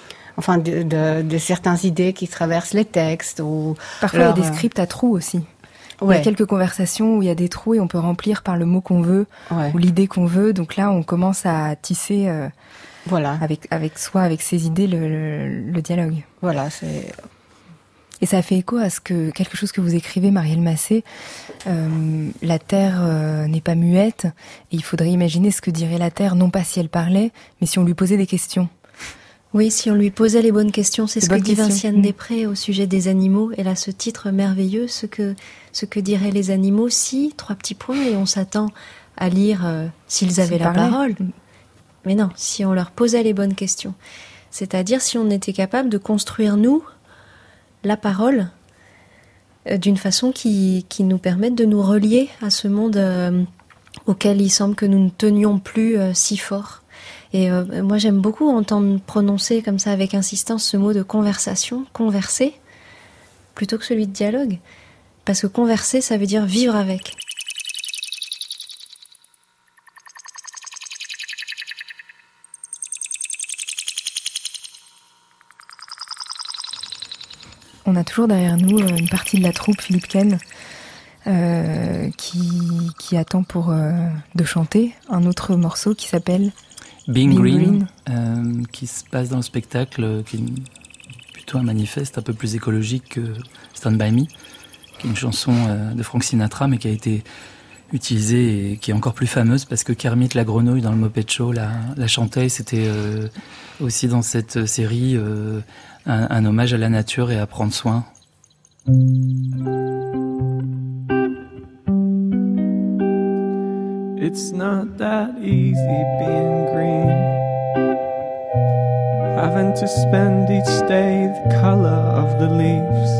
certaines idées qui traversent les textes. Parfois, il y a des scripts à trous aussi. Ouais. Il y a quelques conversations où il y a des trous et on peut remplir par le mot qu'on veut ou l'idée qu'on veut. Donc là, on commence à tisser avec ses idées le dialogue. Voilà, c'est... Et ça fait écho à quelque chose que vous écrivez, Marielle Massé. La Terre n'est pas muette et il faudrait imaginer ce que dirait la Terre, non pas si elle parlait, mais si on lui posait des questions. Oui, si on lui posait les bonnes questions, c'est ce que dit Vinciane Després au sujet des animaux. Elle a ce titre merveilleux, ce que diraient les animaux si, 3 petits points, et on s'attend à lire s'ils avaient la parole. Mais non, si on leur posait les bonnes questions. C'est-à-dire si on était capable de construire, nous, la parole d'une façon qui nous permette de nous relier à ce monde auquel il semble que nous ne tenions plus si fort. Et moi j'aime beaucoup entendre prononcer comme ça avec insistance ce mot de conversation, converser, plutôt que celui de dialogue. Parce que converser, ça veut dire vivre avec. On a toujours derrière nous une partie de la troupe, Philippe Ken, qui attend de chanter un autre morceau qui s'appelle Being Green. Qui se passe dans le spectacle, qui est plutôt un manifeste un peu plus écologique que Stand By Me, qui est une chanson de Frank Sinatra, mais qui a été utilisée et qui est encore plus fameuse parce que Kermit la grenouille dans le Muppet Show la chantait. C'était aussi dans cette série un hommage à la nature et à prendre soin. It's not that easy being green, having to spend each day the color of the leaves,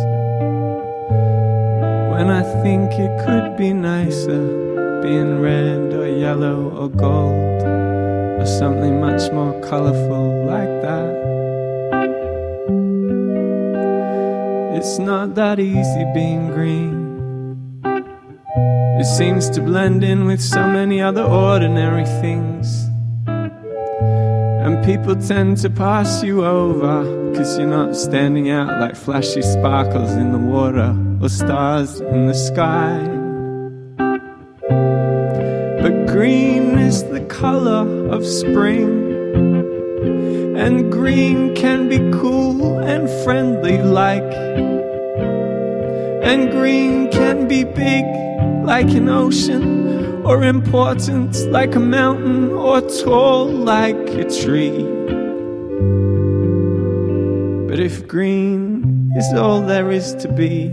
when I think it could be nicer being red or yellow or gold or something much more colorful like that. It's not that easy being green. It seems to blend in with so many other ordinary things. And people tend to pass you over, 'cause you're not standing out like flashy sparkles in the water or stars in the sky. But green is the color of spring, and green can be cool and friendly like, and green can be big like an ocean, or important like a mountain, or tall like a tree. But if green is all there is to be,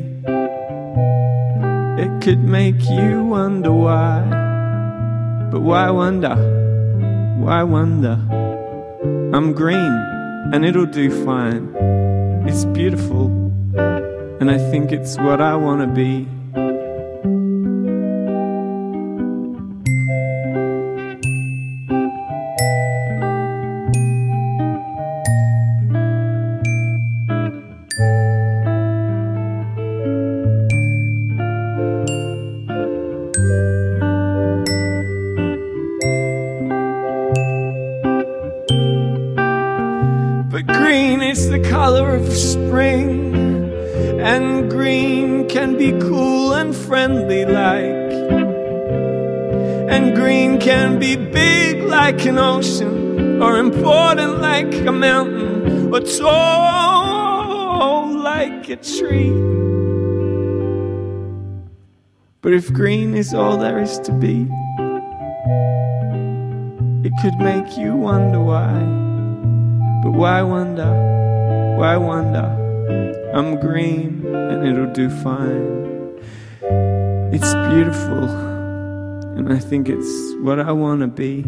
it could make you wonder why. But why wonder? Why wonder? I'm green and it'll do fine. It's beautiful and I think it's what I want to be. Spring, and green can be cool and friendly like, and green can be big like an ocean, or important like a mountain, or tall like a tree. But if green is all there is to be, it could make you wonder why. But why wonder? Why wonder? I'm green and it'll do fine. It's beautiful and I think it's what I want to be.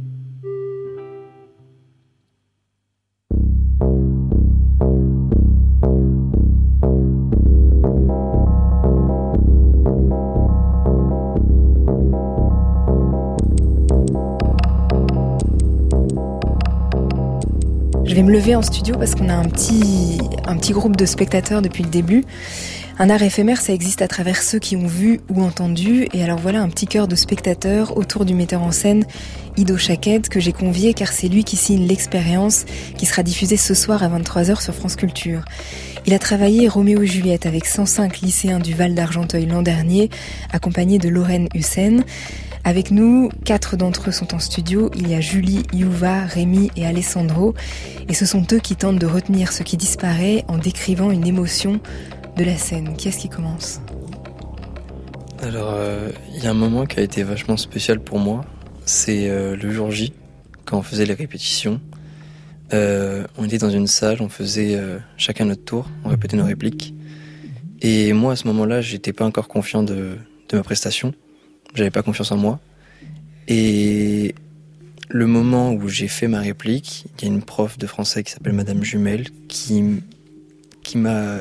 Je vais me lever en studio parce qu'on a un petit groupe de spectateurs depuis le début. Un art éphémère, ça existe à travers ceux qui ont vu ou entendu. Et alors voilà un petit chœur de spectateurs autour du metteur en scène Ido Chaked que j'ai convié car c'est lui qui signe l'expérience qui sera diffusée ce soir à 23h sur France Culture. Il a travaillé Roméo et Juliette avec 105 lycéens du Val d'Argenteuil l'an dernier, accompagné de Lorraine Hussein. Avec nous, 4 d'entre eux sont en studio. Il y a Julie, Yuva, Rémi et Alessandro. Et ce sont eux qui tentent de retenir ce qui disparaît en décrivant une émotion de la scène. Qui est-ce qui commence ? Alors, il y a un moment qui a été vachement spécial pour moi. C'est le jour J, quand on faisait les répétitions. On était dans une salle, on faisait chacun notre tour, on répétait nos répliques. Et moi, à ce moment-là, j'étais pas encore confiant de ma prestation. J'avais pas confiance en moi. Et le moment où j'ai fait ma réplique, il y a une prof de français qui s'appelle Madame Jumel qui m'a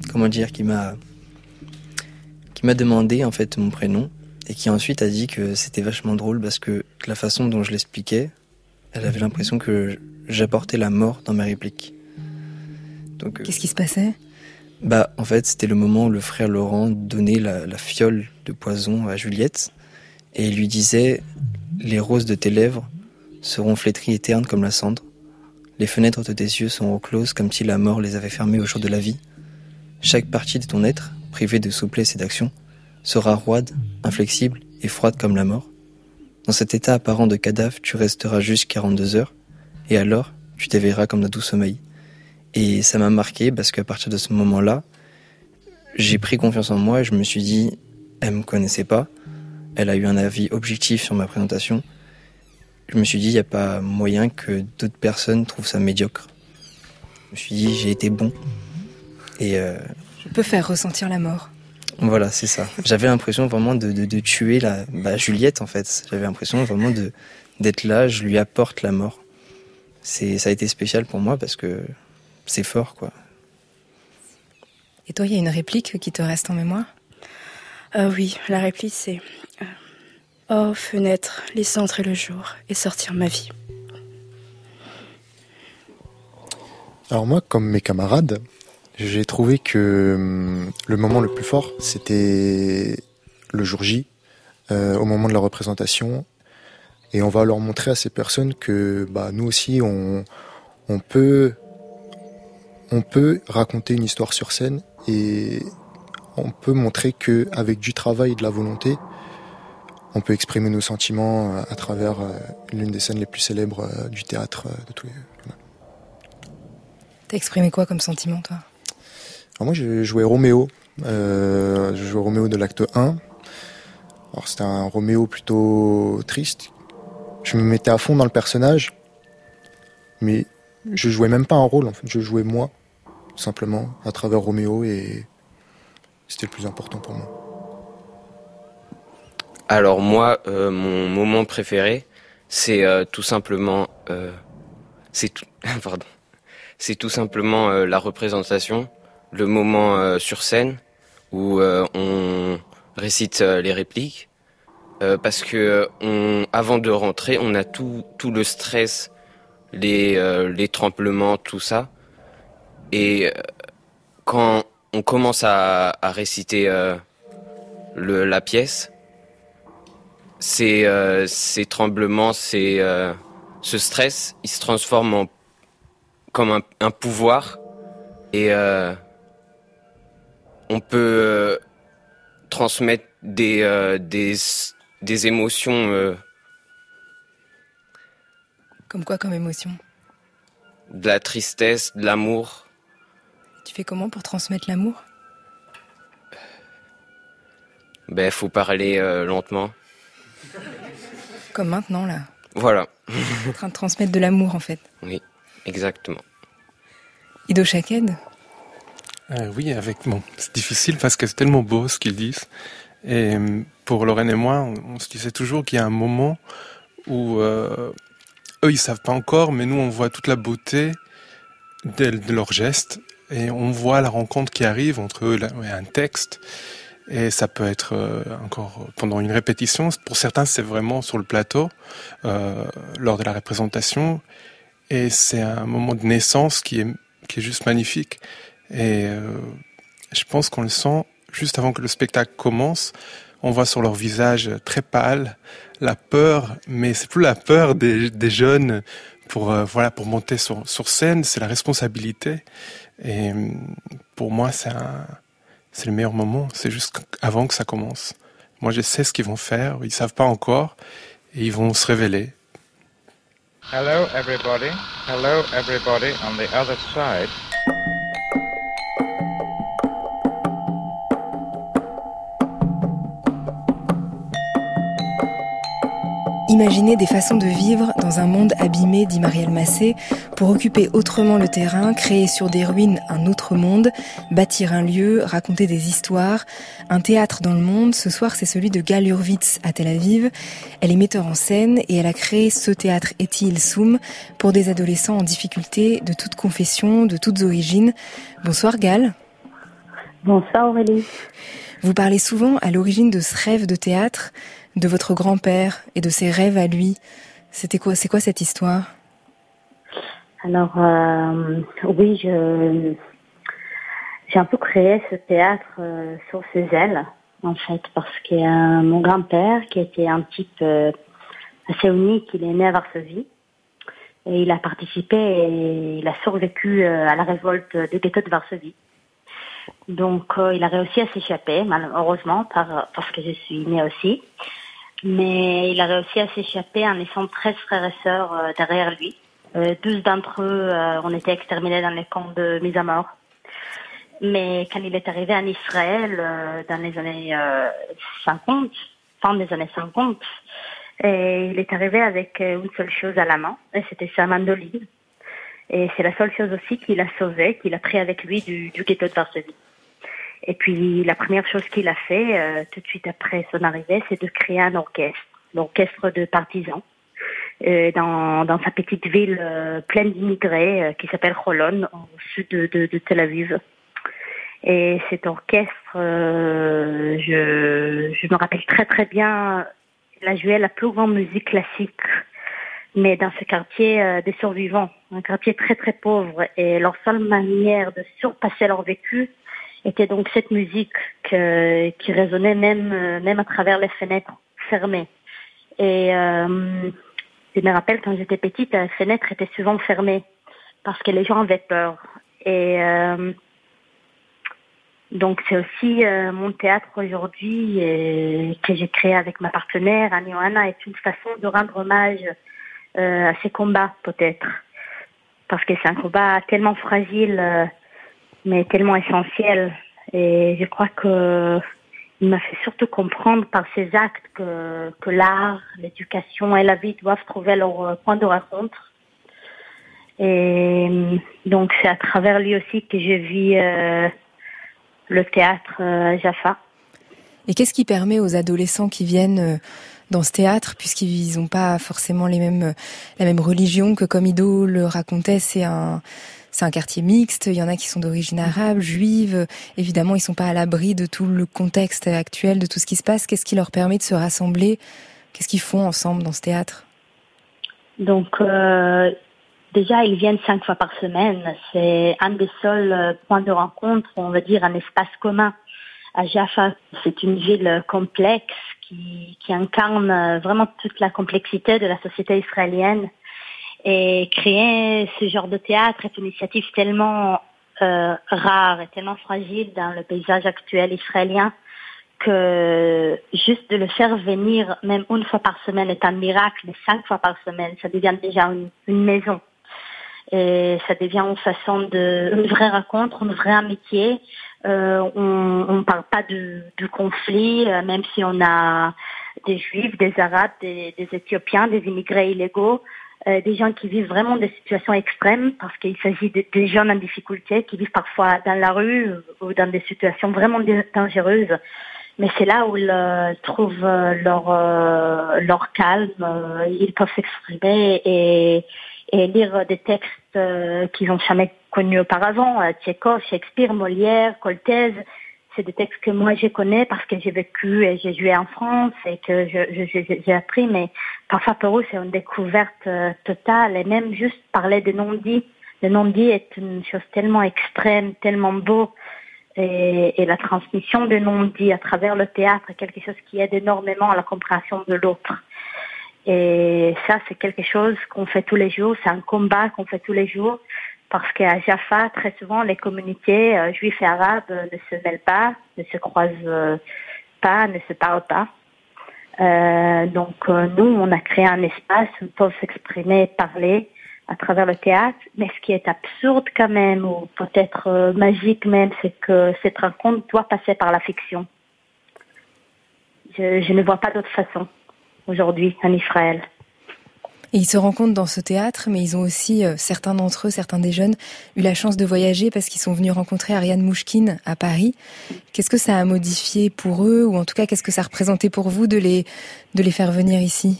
demandé en fait mon prénom et qui ensuite a dit que c'était vachement drôle parce que la façon dont je l'expliquais, elle avait l'impression que j'apportais la mort dans ma réplique. Donc, qu'est-ce qui se passait ? En fait, c'était le moment où le frère Laurent donnait la fiole de poison à Juliette et il lui disait « Les roses de tes lèvres seront flétries et ternes comme la cendre. Les fenêtres de tes yeux seront closes comme si la mort les avait fermées au jour de la vie. Chaque partie de ton être, privée de souplesse et d'action, sera roide, inflexible et froide comme la mort. Dans cet état apparent de cadavre, tu resteras juste 42 heures et alors, tu t'éveilleras comme d'un doux sommeil. » Et ça m'a marqué parce qu'à partir de ce moment-là, j'ai pris confiance en moi et je me suis dit, elle me connaissait pas, elle a eu un avis objectif sur ma présentation. Je me suis dit, il n'y a pas moyen que d'autres personnes trouvent ça médiocre. Je me suis dit, j'ai été bon. Et je peux faire ressentir la mort. Voilà, c'est ça. J'avais l'impression vraiment de tuer Juliette, en fait. J'avais l'impression vraiment d'être là, je lui apporte la mort. Ça a été spécial pour moi parce que c'est fort, quoi. Et toi, il y a une réplique qui te reste en mémoire ? Oui, la réplique c'est « Oh, fenêtre, laisse entrer le jour et sortir ma vie. » Alors moi, comme mes camarades, j'ai trouvé que le moment le plus fort, c'était le jour J, au moment de la représentation. Et on va leur montrer à ces personnes que nous aussi, on peut raconter une histoire sur scène et on peut montrer qu'avec du travail et de la volonté, on peut exprimer nos sentiments à travers l'une des scènes les plus célèbres du théâtre de tous les... Voilà. T'as exprimé quoi comme sentiment, toi ? Alors moi, j'ai joué Roméo. Je jouais Roméo de l'acte 1. Alors c'était un Roméo plutôt triste. Je me mettais à fond dans le personnage, mais je jouais même pas un rôle, en fait. Je jouais moi, tout simplement, à travers Roméo, et c'était le plus important pour moi. Alors moi, mon moment préféré, c'est tout simplement, c'est tout simplement la représentation, le moment sur scène où on récite les répliques. Parce que avant de rentrer, on a tout le stress, les tremblements, tout ça. Et quand on commence à réciter la pièce, ces tremblements, ce stress, il se transforme comme un pouvoir. Et on peut transmettre des émotions. Comme quoi, comme émotion ? De la tristesse, de l'amour. Tu fais comment pour transmettre l'amour ? Faut parler lentement. Comme maintenant, là. Voilà. En train de transmettre de l'amour, en fait. Oui, exactement. Ido Chaked ? Oui, c'est difficile parce que c'est tellement beau ce qu'ils disent. Et pour Lorraine et moi, on se disait toujours qu'il y a un moment où eux, ils savent pas encore, mais nous, on voit toute la beauté de leurs gestes et on voit la rencontre qui arrive entre eux et un texte. Et ça peut être encore pendant une répétition. Pour certains, c'est vraiment sur le plateau, lors de la représentation. Et c'est un moment de naissance qui est juste magnifique. Et je pense qu'on le sent juste avant que le spectacle commence. On voit sur leur visage très pâle la peur, mais c'est plus la peur des jeunes pour monter sur scène, c'est la responsabilité. Et pour moi, c'est le meilleur moment, c'est juste avant que ça commence. Moi, je sais ce qu'ils vont faire, ils savent pas encore, et ils vont se révéler. Hello everybody on the other side. Imaginez des façons de vivre dans un monde abîmé, dit Marielle Massé, pour occuper autrement le terrain, créer sur des ruines un autre monde, bâtir un lieu, raconter des histoires. Un théâtre dans le monde, ce soir c'est celui de Gal Hurwitz à Tel Aviv. Elle est metteur en scène et elle a créé ce théâtre Eti Il-Soum pour des adolescents en difficulté de toute confession, de toutes origines. Bonsoir Gal. Bonsoir Aurélie. Vous parlez souvent à l'origine de ce rêve de théâtre, de votre grand-père et de ses rêves à lui. C'est quoi cette histoire ? Alors, oui, j'ai un peu créé ce théâtre sur ses ailes, en fait, parce que mon grand-père, qui était un type assez unique, il est né à Varsovie, et il a participé et il a survécu à la révolte des ghettos de Varsovie. Donc, il a réussi à s'échapper, malheureusement, parce que je suis née aussi. Mais il a réussi à s'échapper en laissant 13 frères et sœurs derrière lui. 12 d'entre eux ont été exterminés dans les camps de mise à mort. Mais quand il est arrivé en Israël dans les années 50, fin des années 50, et il est arrivé avec une seule chose à la main, et c'était sa mandoline. Et c'est la seule chose aussi qu'il a sauvée, qu'il a pris avec lui du ghetto de Varsovie. Et puis la première chose qu'il a fait tout de suite après son arrivée, c'est de créer un orchestre, l'orchestre de partisans, dans sa petite ville pleine d'immigrés qui s'appelle Holon, au sud de Tel Aviv. Et cet orchestre, je me rappelle très très bien, il a joué la plus grande musique classique, mais dans ce quartier des survivants, un quartier très très pauvre, et leur seule manière de surpasser leur vécu était donc cette musique qui résonnait même à travers les fenêtres. fermées. Et je me rappelle quand j'étais petite, la fenêtre était souvent fermée parce que les gens avaient peur. Et donc c'est aussi mon théâtre aujourd'hui que j'ai créé avec ma partenaire Annie Johanna est une façon de rendre hommage à ces combats peut-être. Parce que c'est un combat tellement fragile, mais tellement essentiel. Et je crois que il m'a fait surtout comprendre par ses actes que l'art, l'éducation et la vie doivent trouver leur point de rencontre. Et donc c'est à travers lui aussi que je vis le théâtre Jaffa. Et qu'est-ce qui permet aux adolescents qui viennent dans ce théâtre, puisqu'ils n'ont pas forcément la même religion, que comme Ido le racontait, c'est un quartier mixte, il y en a qui sont d'origine arabe, juive, évidemment ils sont pas à l'abri de tout le contexte actuel, de tout ce qui se passe. Qu'est-ce qui leur permet de se rassembler? Qu'est-ce qu'ils font ensemble dans ce théâtre? Donc déjà ils viennent 5 fois par semaine, c'est un des seuls points de rencontre, on va dire un espace commun. À Jaffa, c'est une ville complexe qui incarne vraiment toute la complexité de la société israélienne. Et créer ce genre de théâtre est une initiative tellement rare et tellement fragile dans le paysage actuel israélien que juste de le faire venir même une fois par semaine est un miracle, mais 5 fois par semaine, ça devient déjà une maison. Et ça devient une vraie rencontre, une vraie amitié. On parle pas du conflit, même si on a des Juifs, des Arabes, des Éthiopiens, des immigrés illégaux, des gens qui vivent vraiment des situations extrêmes parce qu'il s'agit de jeunes en difficulté qui vivent parfois dans la rue ou dans des situations vraiment dangereuses. Mais c'est là où ils trouvent leur calme, ils peuvent s'exprimer et lire des textes qu'ils n'ont jamais connus auparavant. Tchekhov, Shakespeare, Molière, Coltès, c'est des textes que moi je connais parce que j'ai vécu et j'ai joué en France et que j'ai appris, mais parfois pour eux c'est une découverte totale. Et même juste parler de non-dit. Le non-dit est une chose tellement extrême, tellement beau. Et la transmission de non-dit à travers le théâtre est quelque chose qui aide énormément à la compréhension de l'autre. Et ça, c'est quelque chose qu'on fait tous les jours, c'est un combat qu'on fait tous les jours, parce qu'à Jaffa, très souvent, les communautés juives et arabes ne se mêlent pas, ne se croisent pas, ne se parlent pas. Donc nous, on a créé un espace où ils peuvent s'exprimer et parler à travers le théâtre, mais ce qui est absurde quand même, ou peut-être magique même, c'est que cette rencontre doit passer par la fiction. Je ne vois pas d'autre façon aujourd'hui en Israël. Et ils se rencontrent dans ce théâtre, mais ils ont aussi, certains d'entre eux, certains des jeunes, eu la chance de voyager parce qu'ils sont venus rencontrer Ariane Mouchkine à Paris. Qu'est-ce que ça a modifié pour eux, ou en tout cas, qu'est-ce que ça représentait pour vous de les faire venir ici?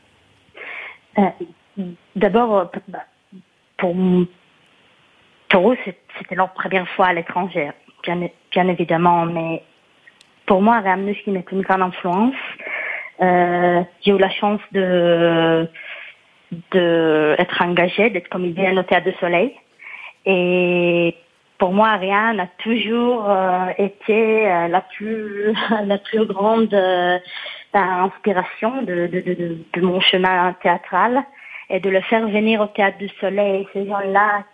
D'abord, pour eux, c'était leur première fois à l'étranger, bien évidemment, mais pour moi, Ariane Mouchkine est une grande influence. J'ai eu la chance d'être engagée, d'être comédienne au Théâtre du Soleil. Et pour moi, Ariane a toujours été la plus grande inspiration de mon chemin théâtral. Et de le faire venir au Théâtre du Soleil, ces gens-là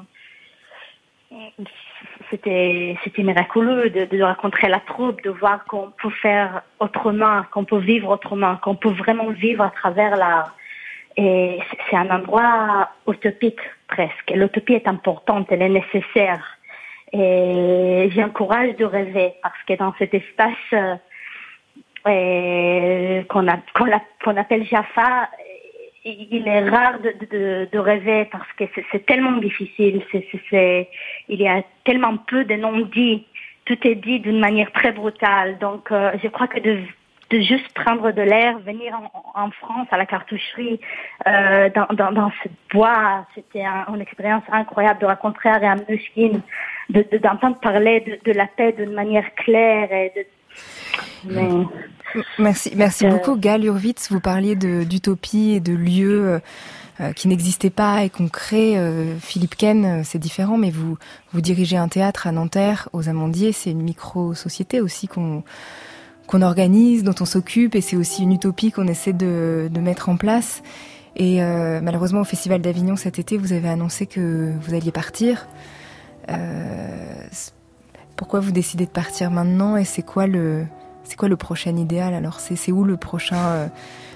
c'était miraculeux de rencontrer la troupe, de voir qu'on peut faire autrement, qu'on peut vivre autrement, qu'on peut vraiment vivre à travers l'art. Et c'est un endroit utopique presque. L'utopie est importante, elle est nécessaire. Et j'encourage de rêver parce que dans cet espace qu'on appelle Jaffa, il est rare de rêver parce que c'est tellement difficile. Il y a tellement peu de non-dits. Tout est dit d'une manière très brutale. Donc, je crois que de juste prendre de l'air, venir en France à la cartoucherie, dans ce bois, c'était une expérience incroyable de rencontrer Ariane Mouchkine, d'entendre parler de la paix d'une manière claire et Merci beaucoup, Gal Hurwitz. Vous parliez d'utopie et de lieux qui n'existaient pas et qu'on crée. Philippe Ken, c'est différent, mais vous dirigez un théâtre à Nanterre, aux Amandiers. C'est une micro-société aussi qu'on qu'on organise, dont on s'occupe, et c'est aussi une utopie qu'on essaie de mettre en place. Et malheureusement, au Festival d'Avignon cet été, vous avez annoncé que vous alliez partir. Pourquoi vous décidez de partir maintenant, et c'est quoi le prochain idéal? Alors c'est où le prochain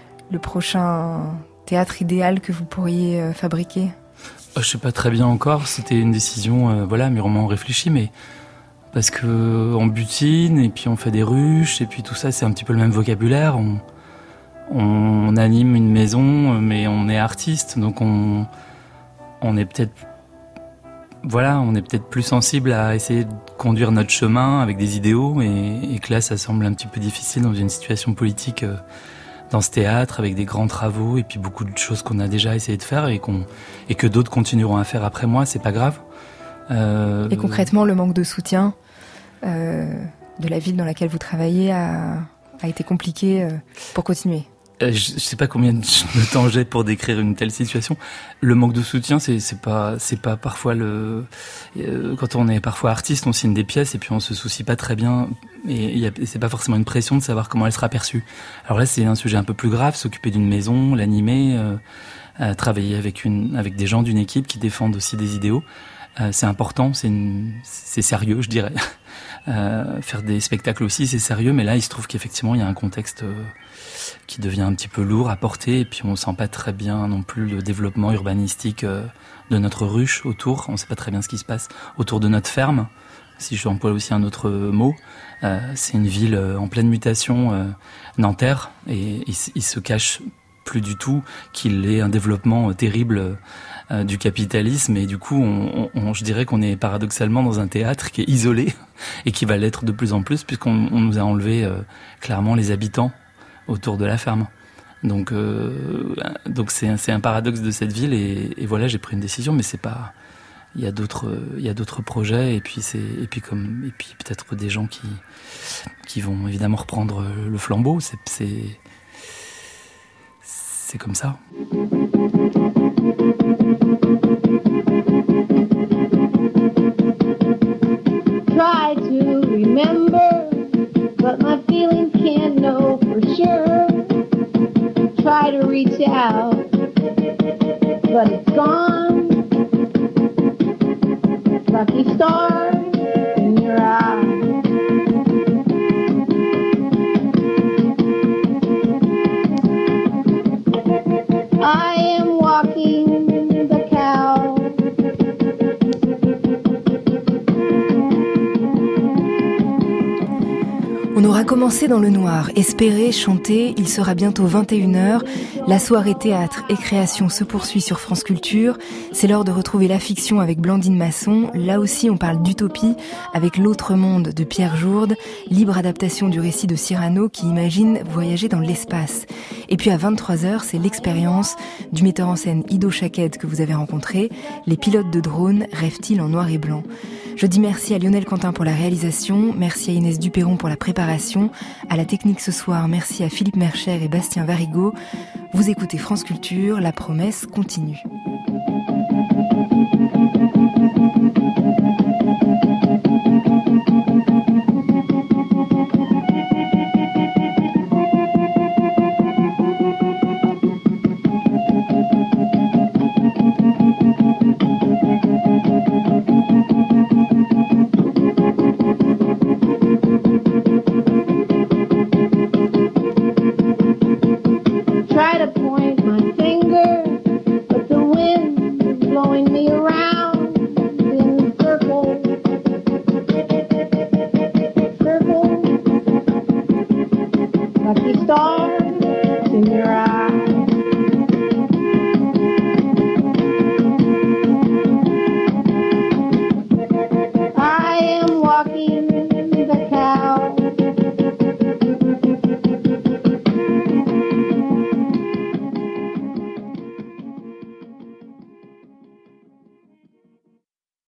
théâtre idéal que vous pourriez fabriquer? Je sais pas très bien encore. C'était une décision, mûrement réfléchie, mais parce que on butine et puis on fait des ruches et puis tout ça, c'est un petit peu le même vocabulaire. On anime une maison, mais on est artiste, donc on est peut-être plus sensible à essayer de conduire notre chemin avec des idéaux, et que là, ça semble un petit peu difficile dans une situation politique dans ce théâtre, avec des grands travaux et puis beaucoup de choses qu'on a déjà essayé de faire et que d'autres continueront à faire après moi, c'est pas grave. Et concrètement, le manque de soutien de la ville dans laquelle vous travaillez a été compliqué pour continuer. Je sais pas combien de temps j'ai pour décrire une telle situation. Le manque de soutien, c'est pas parfois quand on est parfois artiste, on signe des pièces et puis on se soucie pas très bien, et c'est pas forcément une pression de savoir comment elle sera perçue. Alors là, c'est un sujet un peu plus grave, s'occuper d'une maison, l'animer, travailler avec des gens d'une équipe qui défendent aussi des idéaux. C'est important, c'est sérieux, je dirais. Faire des spectacles aussi, c'est sérieux, mais là, il se trouve qu'effectivement, il y a un contexte qui devient un petit peu lourd à porter, et puis on sent pas très bien non plus le développement urbanistique de notre ruche autour. On sait pas très bien ce qui se passe autour de notre ferme, si je emploie aussi un autre mot. C'est une ville en pleine mutation, Nanterre, et il se cache plus du tout qu'il est un développement terrible du capitalisme, et du coup je dirais qu'on est paradoxalement dans un théâtre qui est isolé et qui va l'être de plus en plus, puisqu'on nous a enlevé clairement les habitants autour de la ferme. Donc c'est un paradoxe de cette ville, et voilà, j'ai pris une décision, mais c'est pas, il y a d'autres projets, et puis peut-être des gens qui vont évidemment reprendre le flambeau. C'est comme ça. Try to remember, but my feelings can't know for sure. Try to reach out, but it's gone. Lucky stars in your eyes. I am walking the cow. On aura commencé dans le noir, espérer, chanter, il sera bientôt 21h, la soirée théâtre et création se poursuit sur France Culture, c'est l'heure de retrouver la fiction avec Blandine Masson, là aussi on parle d'utopie avec L'autre monde de Pierre Jourde, libre adaptation du récit de Cyrano qui imagine voyager dans l'espace. Et puis à 23h, c'est l'expérience du metteur en scène Ido Chaked que vous avez rencontré, les pilotes de drones rêvent-ils en noir et blanc. Je dis merci à Lionel Quentin pour la réalisation, merci à Inès Duperron pour la préparation, à la technique ce soir, merci à Philippe Mercher et Bastien Varigo. Vous écoutez France Culture, la promesse continue. Try to point my finger, but the wind is blowing me around in circles. Circles, lucky stars in your eyes. I am walking